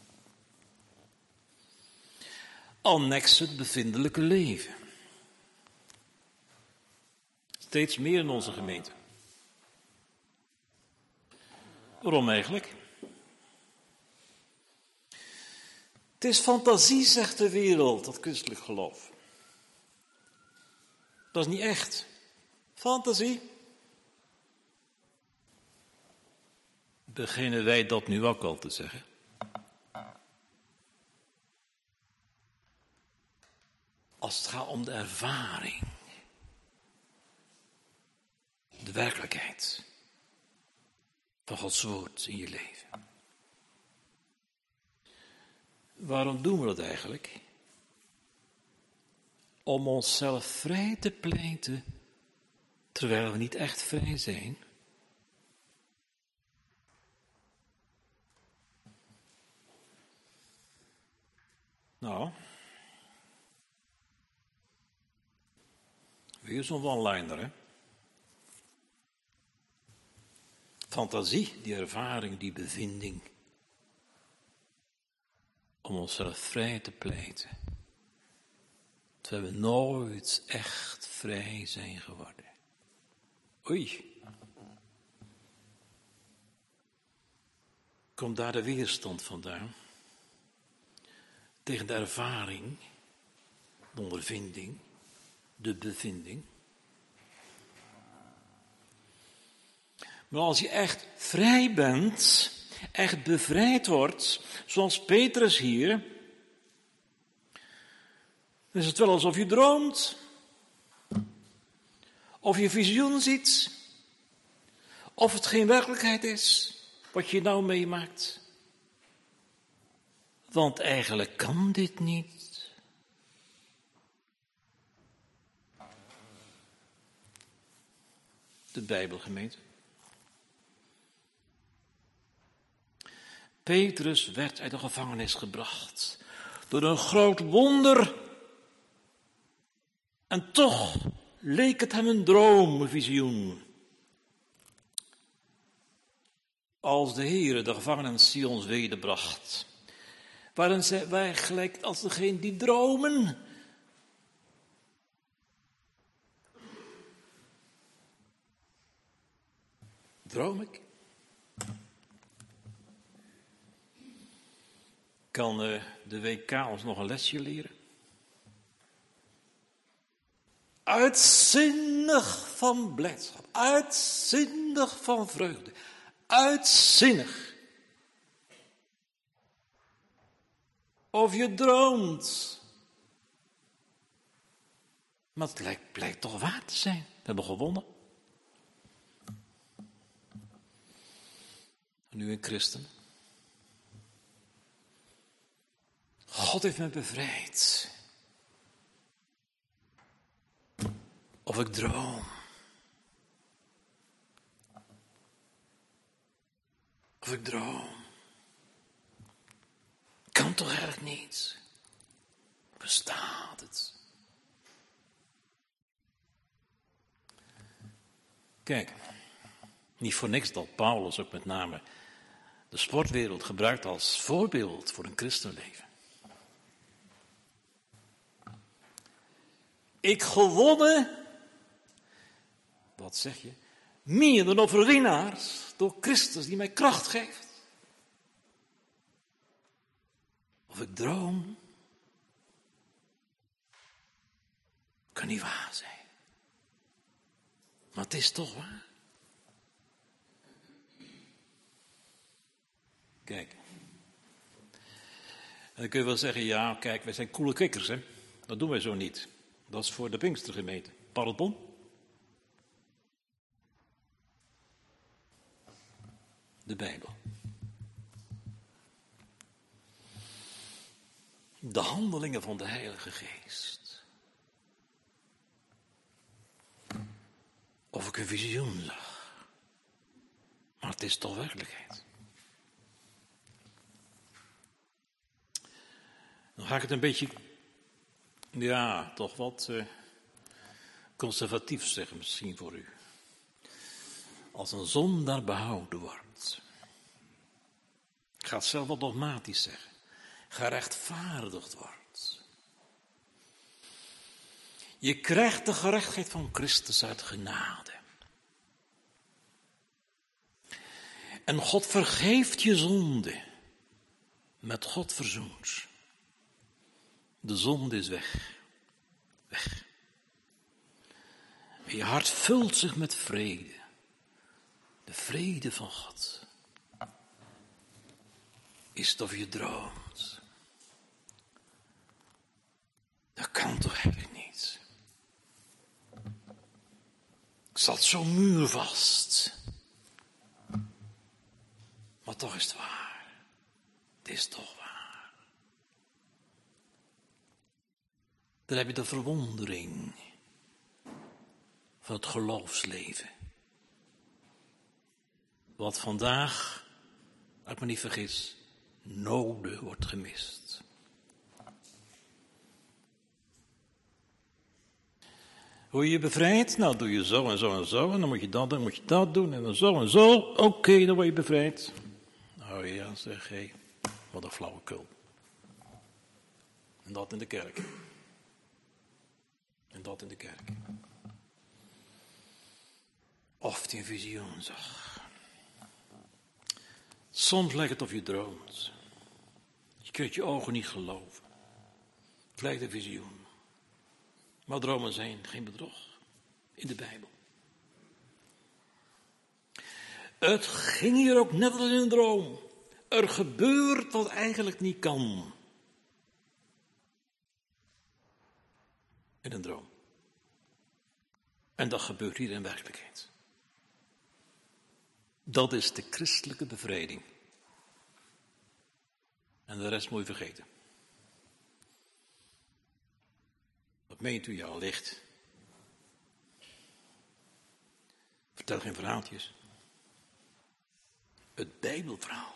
Annex het bevindelijke leven. Steeds meer in onze gemeente. Waarom eigenlijk? Het is fantasie, zegt de wereld, dat christelijk geloof. Dat is niet echt. Fantasie. Beginnen wij dat nu ook al te zeggen? Als het gaat om de ervaring. De werkelijkheid. Van Gods woord in je leven. Waarom doen we dat eigenlijk? Om onszelf vrij te pleiten, terwijl we niet echt vrij zijn. Nou, weer zo'n one-liner, hè? Fantasie, die ervaring, die bevinding. Om onszelf vrij te pleiten. Terwijl we nooit echt vrij zijn geworden. Oei. Komt daar de weerstand vandaan? Tegen de ervaring, de ondervinding, de bevinding. Maar als je echt vrij bent, echt bevrijd wordt, zoals Petrus hier, dan is het wel alsof je droomt. Of je visioen ziet. Of het geen werkelijkheid is, wat je nou meemaakt. Want eigenlijk kan dit niet. De Bijbelgemeente. Petrus werd uit de gevangenis gebracht door een groot wonder. En toch leek het hem een droom, een visioen. Als de Heere de gevangenen Sions wederbracht, waren zij wij gelijk als degene die dromen. Droom ik? Kan uh, de W K ons nog een lesje leren? Uitzinnig van blijdschap, uitzinnig van vreugde, uitzinnig. Of je droomt. Maar het lijkt, blijkt toch waar te zijn. We hebben gewonnen. Nu een christen. God heeft me bevrijd. ik droom. Of ik droom. Kan toch eigenlijk niet? Bestaat het? Kijk, niet voor niks dat Paulus ook met name de sportwereld gebruikt als voorbeeld voor een christenleven. Ik gewonnen, wat zeg je, meer dan overwinnaars door Christus die mij kracht geeft. Of ik droom, kan niet waar zijn. Maar het is toch waar. Kijk. En dan kun je wel zeggen, ja, kijk, wij zijn coole kikkers, hè. Dat doen wij zo niet. Dat is voor de Pinkstergemeente. Pardon? De Bijbel. De handelingen van de Heilige Geest. Of ik een visioen zag. Maar het is toch werkelijkheid. Dan ga ik het een beetje, ja, toch wat uh, conservatief zeggen misschien voor u. Als een zondaar behouden wordt. Ik ga het zelf wat dogmatisch zeggen. Gerechtvaardigd wordt. Je krijgt de gerechtigheid van Christus uit genade. En God vergeeft je zonde. Met God verzoend. De zonde is weg. Weg. En je hart vult zich met vrede. De vrede van God. Is het of je droomt. Dat kan toch eigenlijk niet. Ik zat zo muurvast. Maar toch is het waar. Het is toch waar. Dan heb je de verwondering van het geloofsleven. Wat vandaag, als ik me niet vergis, noden wordt gemist. Hoe je je bevrijdt? Nou, doe je zo en zo en zo. En dan moet je dat, dan moet je dat doen. En dan zo en zo. Oké, okay, dan word je bevrijd. Nou ja, zeg hé. Hey, wat een flauwekul. En dat in de kerk. En dat in de kerk. Of die een visioen zag. Soms lijkt het of je droomt. Je kunt je ogen niet geloven. Het lijkt een visioen. Maar dromen zijn geen bedrog. In de Bijbel. Het ging hier ook net als in een droom. Er gebeurt wat eigenlijk niet kan. In een droom. En dat gebeurt hier in werkelijkheid. Dat is de christelijke bevrijding. En de rest moet je vergeten. Wat meent u? Ja, licht. Vertel geen verhaaltjes. Het Bijbelverhaal.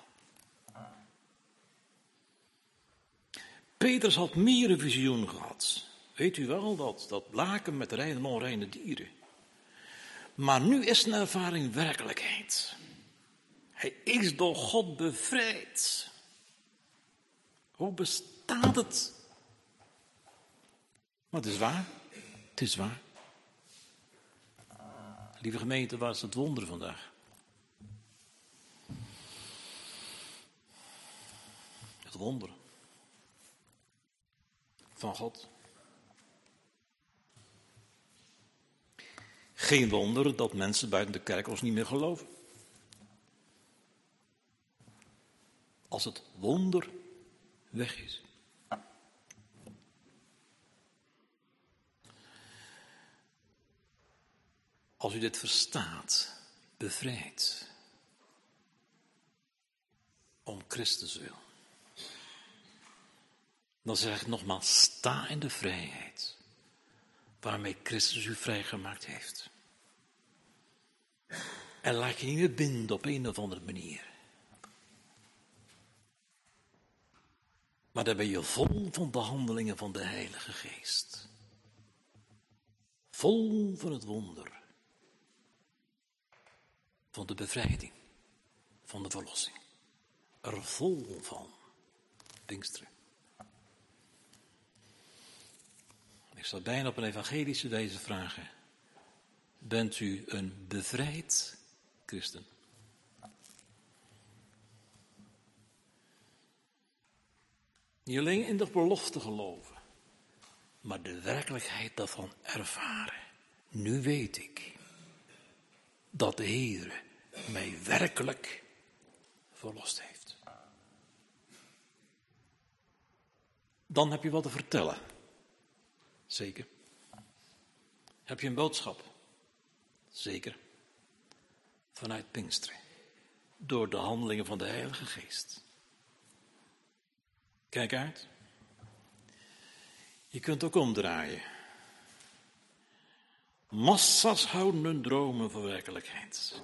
Petrus had meer een visioen gehad. Weet u wel, dat, dat laken met reine en onreine dieren. Maar nu is zijn ervaring werkelijkheid. Hij is door God bevrijd. Hoe bestaat het? Maar het is waar. Het is waar. Lieve gemeente, waar is het wonder vandaag? Het wonder van God. Geen wonder dat mensen buiten de kerk ons niet meer geloven. Als het wonder weg is. Als u dit verstaat, bevrijd. Om Christus wil. Dan zeg ik nogmaals, sta in de vrijheid waarmee Christus u vrijgemaakt heeft. En laat je niet meer binden op een of andere manier. Maar dan ben je vol van de handelingen van de Heilige Geest. Vol van het wonder. Van de bevrijding. Van de verlossing. Er vol van. Pinksteren. Ik zal bijna op een evangelische wijze vragen. Bent u een bevrijd christen? Niet alleen in de belofte geloven, maar de werkelijkheid daarvan ervaren. Nu weet ik dat de Heer mij werkelijk verlost heeft. Dan heb je wat te vertellen. Zeker. Heb je een boodschap? Zeker. Vanuit Pinksteren. Door de handelingen van de Heilige Geest. Kijk uit. Je kunt ook omdraaien. Massa's houden hun dromen voor werkelijkheid.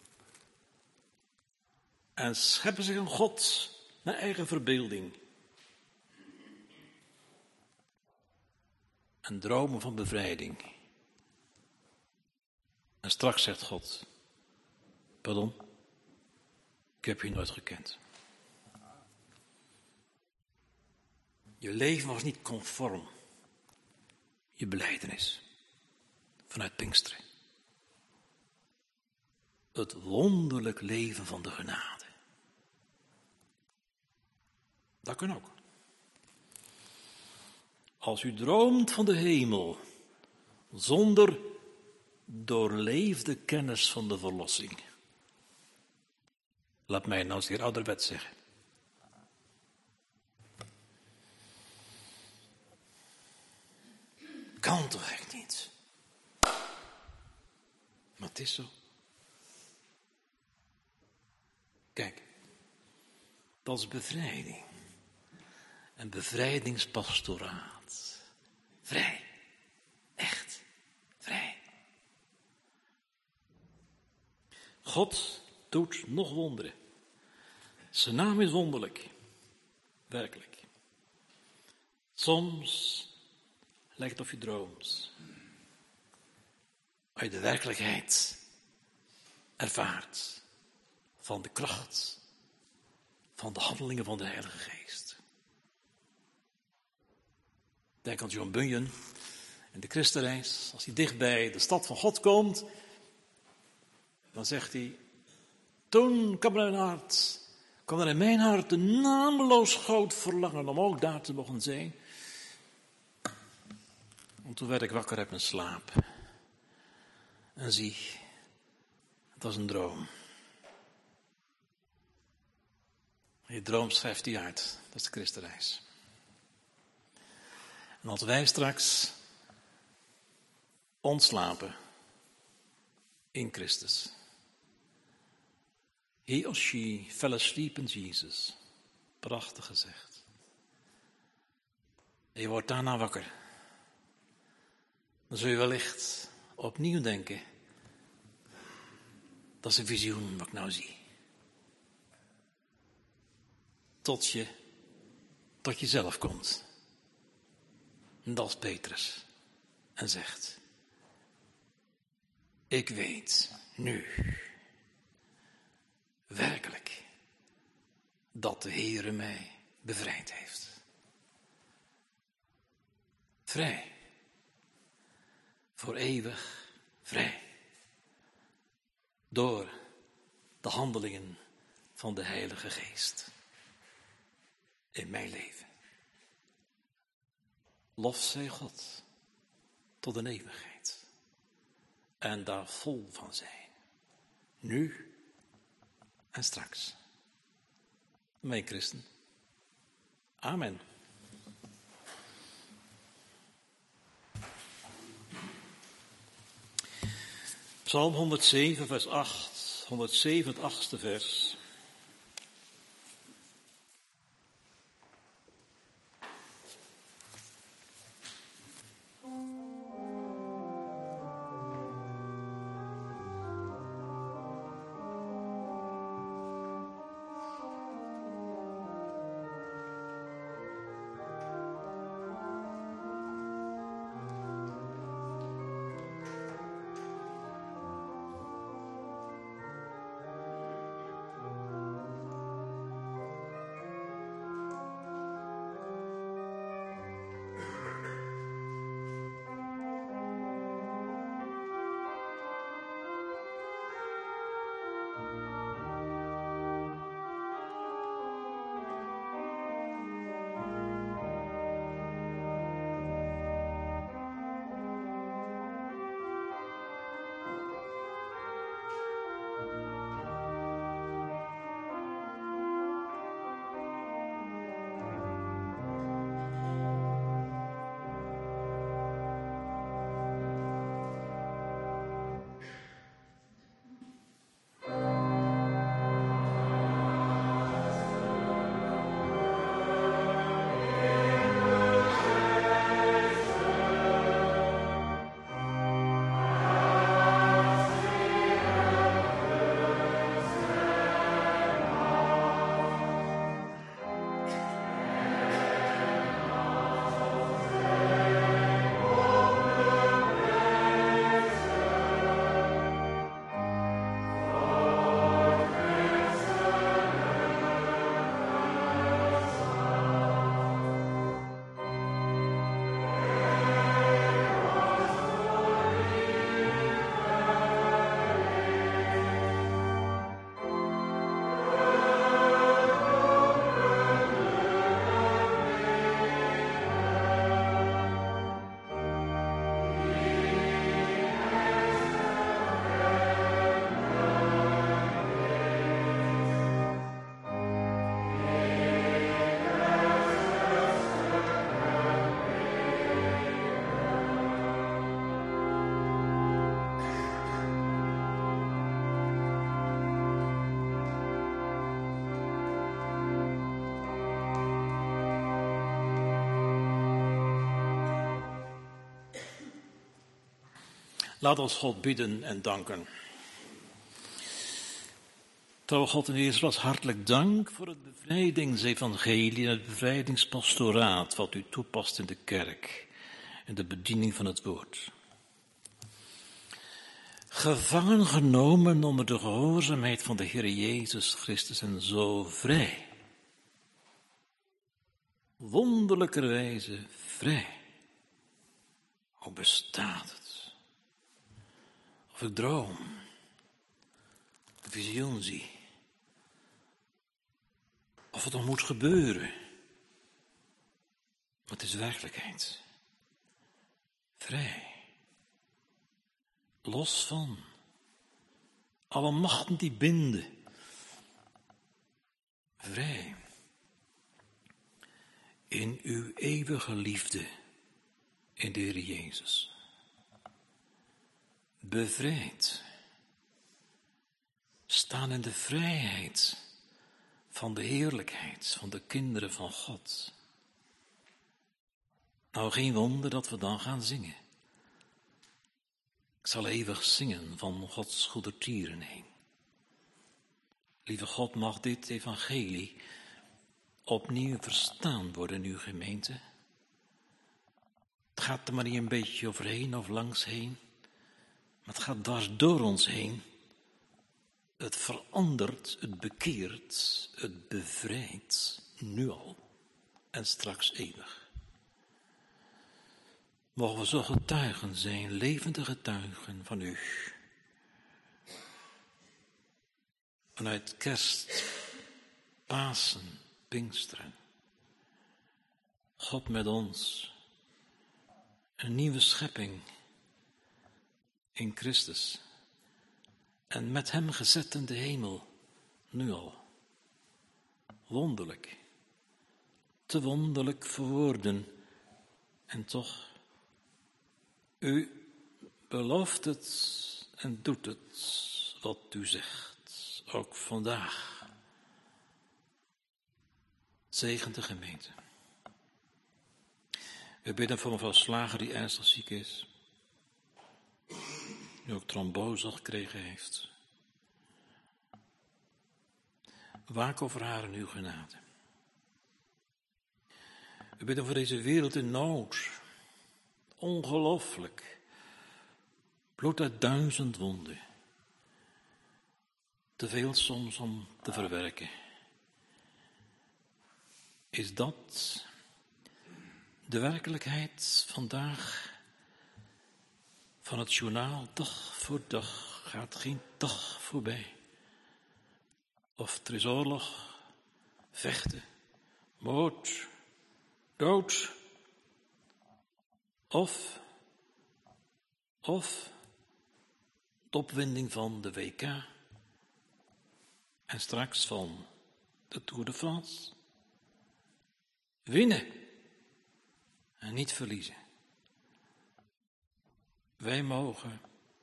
En scheppen zich een God naar eigen verbeelding. En dromen van bevrijding. En straks zegt God, pardon, ik heb je nooit gekend. Je leven was niet conform. Je belijdenis. Vanuit Pinksteren. Het wonderlijk leven van de genade. Dat kan ook. Als u droomt van de hemel, zonder doorleefde kennis van de verlossing. Laat mij nou zeer ouderwets zeggen. Kan toch echt niet? Maar het is zo. Kijk, dat is bevrijding. Een bevrijdingspastoraat. Vrij. Echt. Vrij. God doet nog wonderen. Zijn naam is wonderlijk. Werkelijk. Soms lijkt het of je droomt. Als je de werkelijkheid ervaart van de kracht van de handelingen van de Heilige Geest. Denk aan John Bunyan en de Christenreis. Als hij dichtbij de stad van God komt, dan zegt hij, toen kwam er in, hart, kwam er in mijn hart een nameloos groot verlangen om ook daar te mogen zijn. En toen werd ik wakker uit mijn slaap. En zie, het was een droom. Je droom schrijft hij uit. Dat is de Christenreis. En als wij straks ontslapen in Christus. He or she fell asleep in Jesus. Prachtig gezegd. En je wordt daarna wakker. Dan zul je wellicht opnieuw denken. Dat is een visioen wat ik nou zie. Tot je tot jezelf komt. En dat is Petrus. En zegt. Ik weet nu. Werkelijk. Dat de Heere mij bevrijd heeft. Vrij. Voor eeuwig vrij. Door de handelingen van de Heilige Geest. In mijn leven. Lof zij God. Tot een eeuwigheid. En daar vol van zijn. Nu en straks. Mijn christen. Amen. Psalm honderdzeven, vers acht. honderdzeven, het achtste vers. Laat ons God bidden en danken. Trouw God en Heer, was hartelijk dank voor het bevrijdingsevangelie en het bevrijdingspastoraat wat u toepast in de kerk en de bediening van het woord. Gevangen genomen onder de gehoorzaamheid van de Heer Jezus Christus en zo vrij. Wonderlijkerwijze vrij. Hoe bestaat het? Of ik droom, een visioen zie. Of het nog moet gebeuren. Maar het is werkelijkheid. Vrij. Los van alle machten die binden. Vrij. In uw eeuwige liefde in de Heer Jezus. Bevrijd. Staan in de vrijheid van de heerlijkheid van de kinderen van God. Nou, geen wonder dat we dan gaan zingen. Ik zal eeuwig zingen van Gods goedertieren heen. Lieve God, mag dit evangelie opnieuw verstaan worden in uw gemeente. Het gaat er maar niet een beetje overheen of langs heen. Maar het gaat dwars door ons heen. Het verandert, het bekeert, het bevrijdt, nu al en straks eeuwig. Mogen we zo getuigen zijn, levende getuigen van u. Vanuit kerst, Pasen, Pinksteren. God met ons, een nieuwe schepping in Christus. En met hem gezet in de hemel, nu al. Wonderlijk. Te wonderlijk voor woorden. En toch, u belooft het en doet het wat u zegt. Ook vandaag. Zegen de gemeente. We bidden voor mevrouw Slager die ernstig ziek is. Die ook trombose gekregen heeft. Waak over haar in uw genade. We bidden voor deze wereld in nood. Ongelooflijk. Bloed uit duizend wonden. Te veel soms om te verwerken. Is dat de werkelijkheid vandaag? Van het journaal, dag voor dag, gaat geen dag voorbij. Of er is oorlog, vechten, moord, dood. Of, of de opwinding van de W K. En straks van de Tour de France. Winnen en niet verliezen. Wij mogen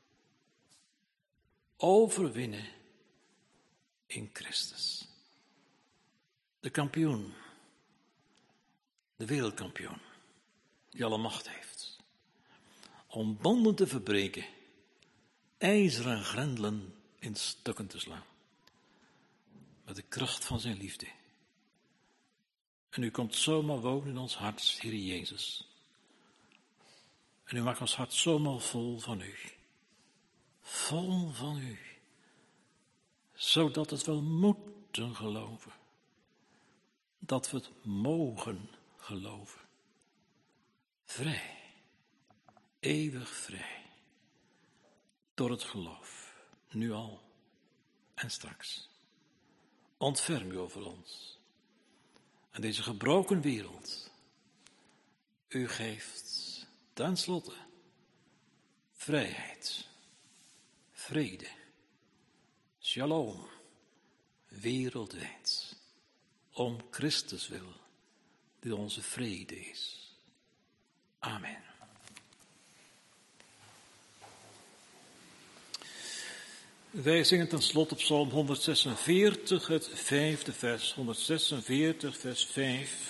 overwinnen in Christus. De kampioen, de wereldkampioen, die alle macht heeft. Om banden te verbreken, ijzeren grendelen in stukken te slaan. Met de kracht van zijn liefde. En u komt zomaar wonen in ons hart, Heer Jezus. En u maakt ons hart zomaar vol van u. Vol van u. Zodat het wel moeten geloven. Dat we het mogen geloven. Vrij. Eeuwig vrij. Door het geloof. Nu al. En straks. Ontferm u over ons. En deze gebroken wereld. U geeft ten slotte vrijheid, vrede, shalom, wereldwijd, om Christus wil, die onze vrede is. Amen. Wij zingen ten slotte op Psalm honderdzesenveertig, het vijfde vers, honderdzesenveertig, vers vijf.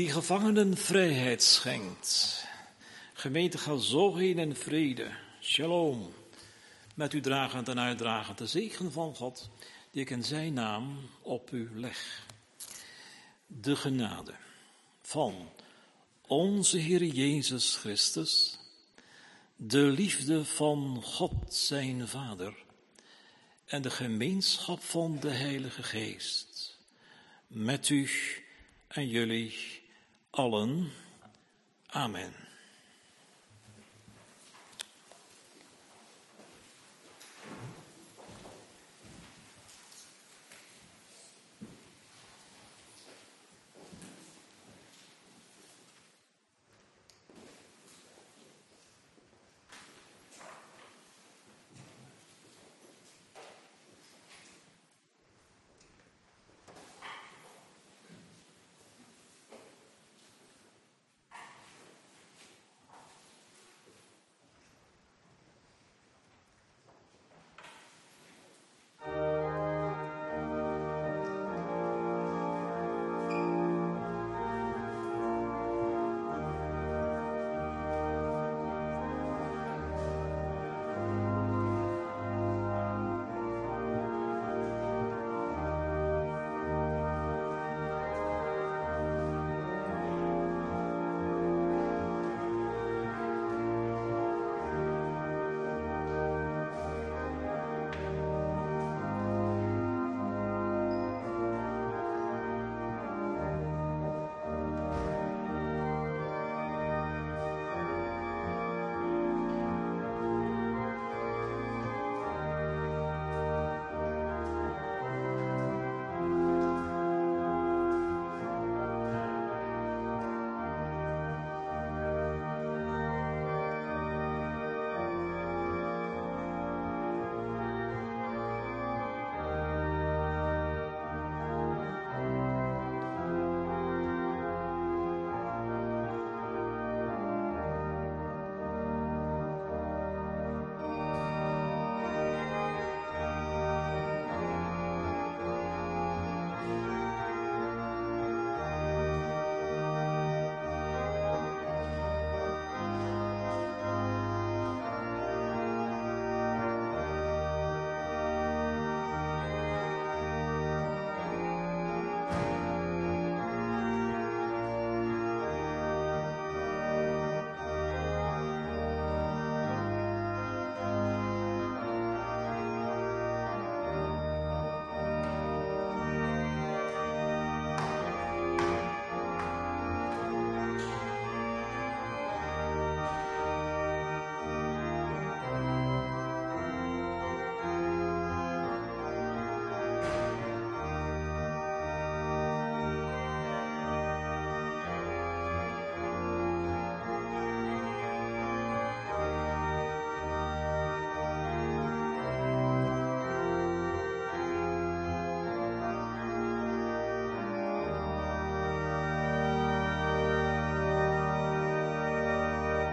die gevangenen vrijheid schenkt. Gemeente, ga zo heen in vrede. Shalom. Met u dragend en uitdragend de zegen van God, die ik in zijn naam op u leg. De genade van onze Heer Jezus Christus, de liefde van God zijn Vader en de gemeenschap van de Heilige Geest, met u en jullie allen. Amen.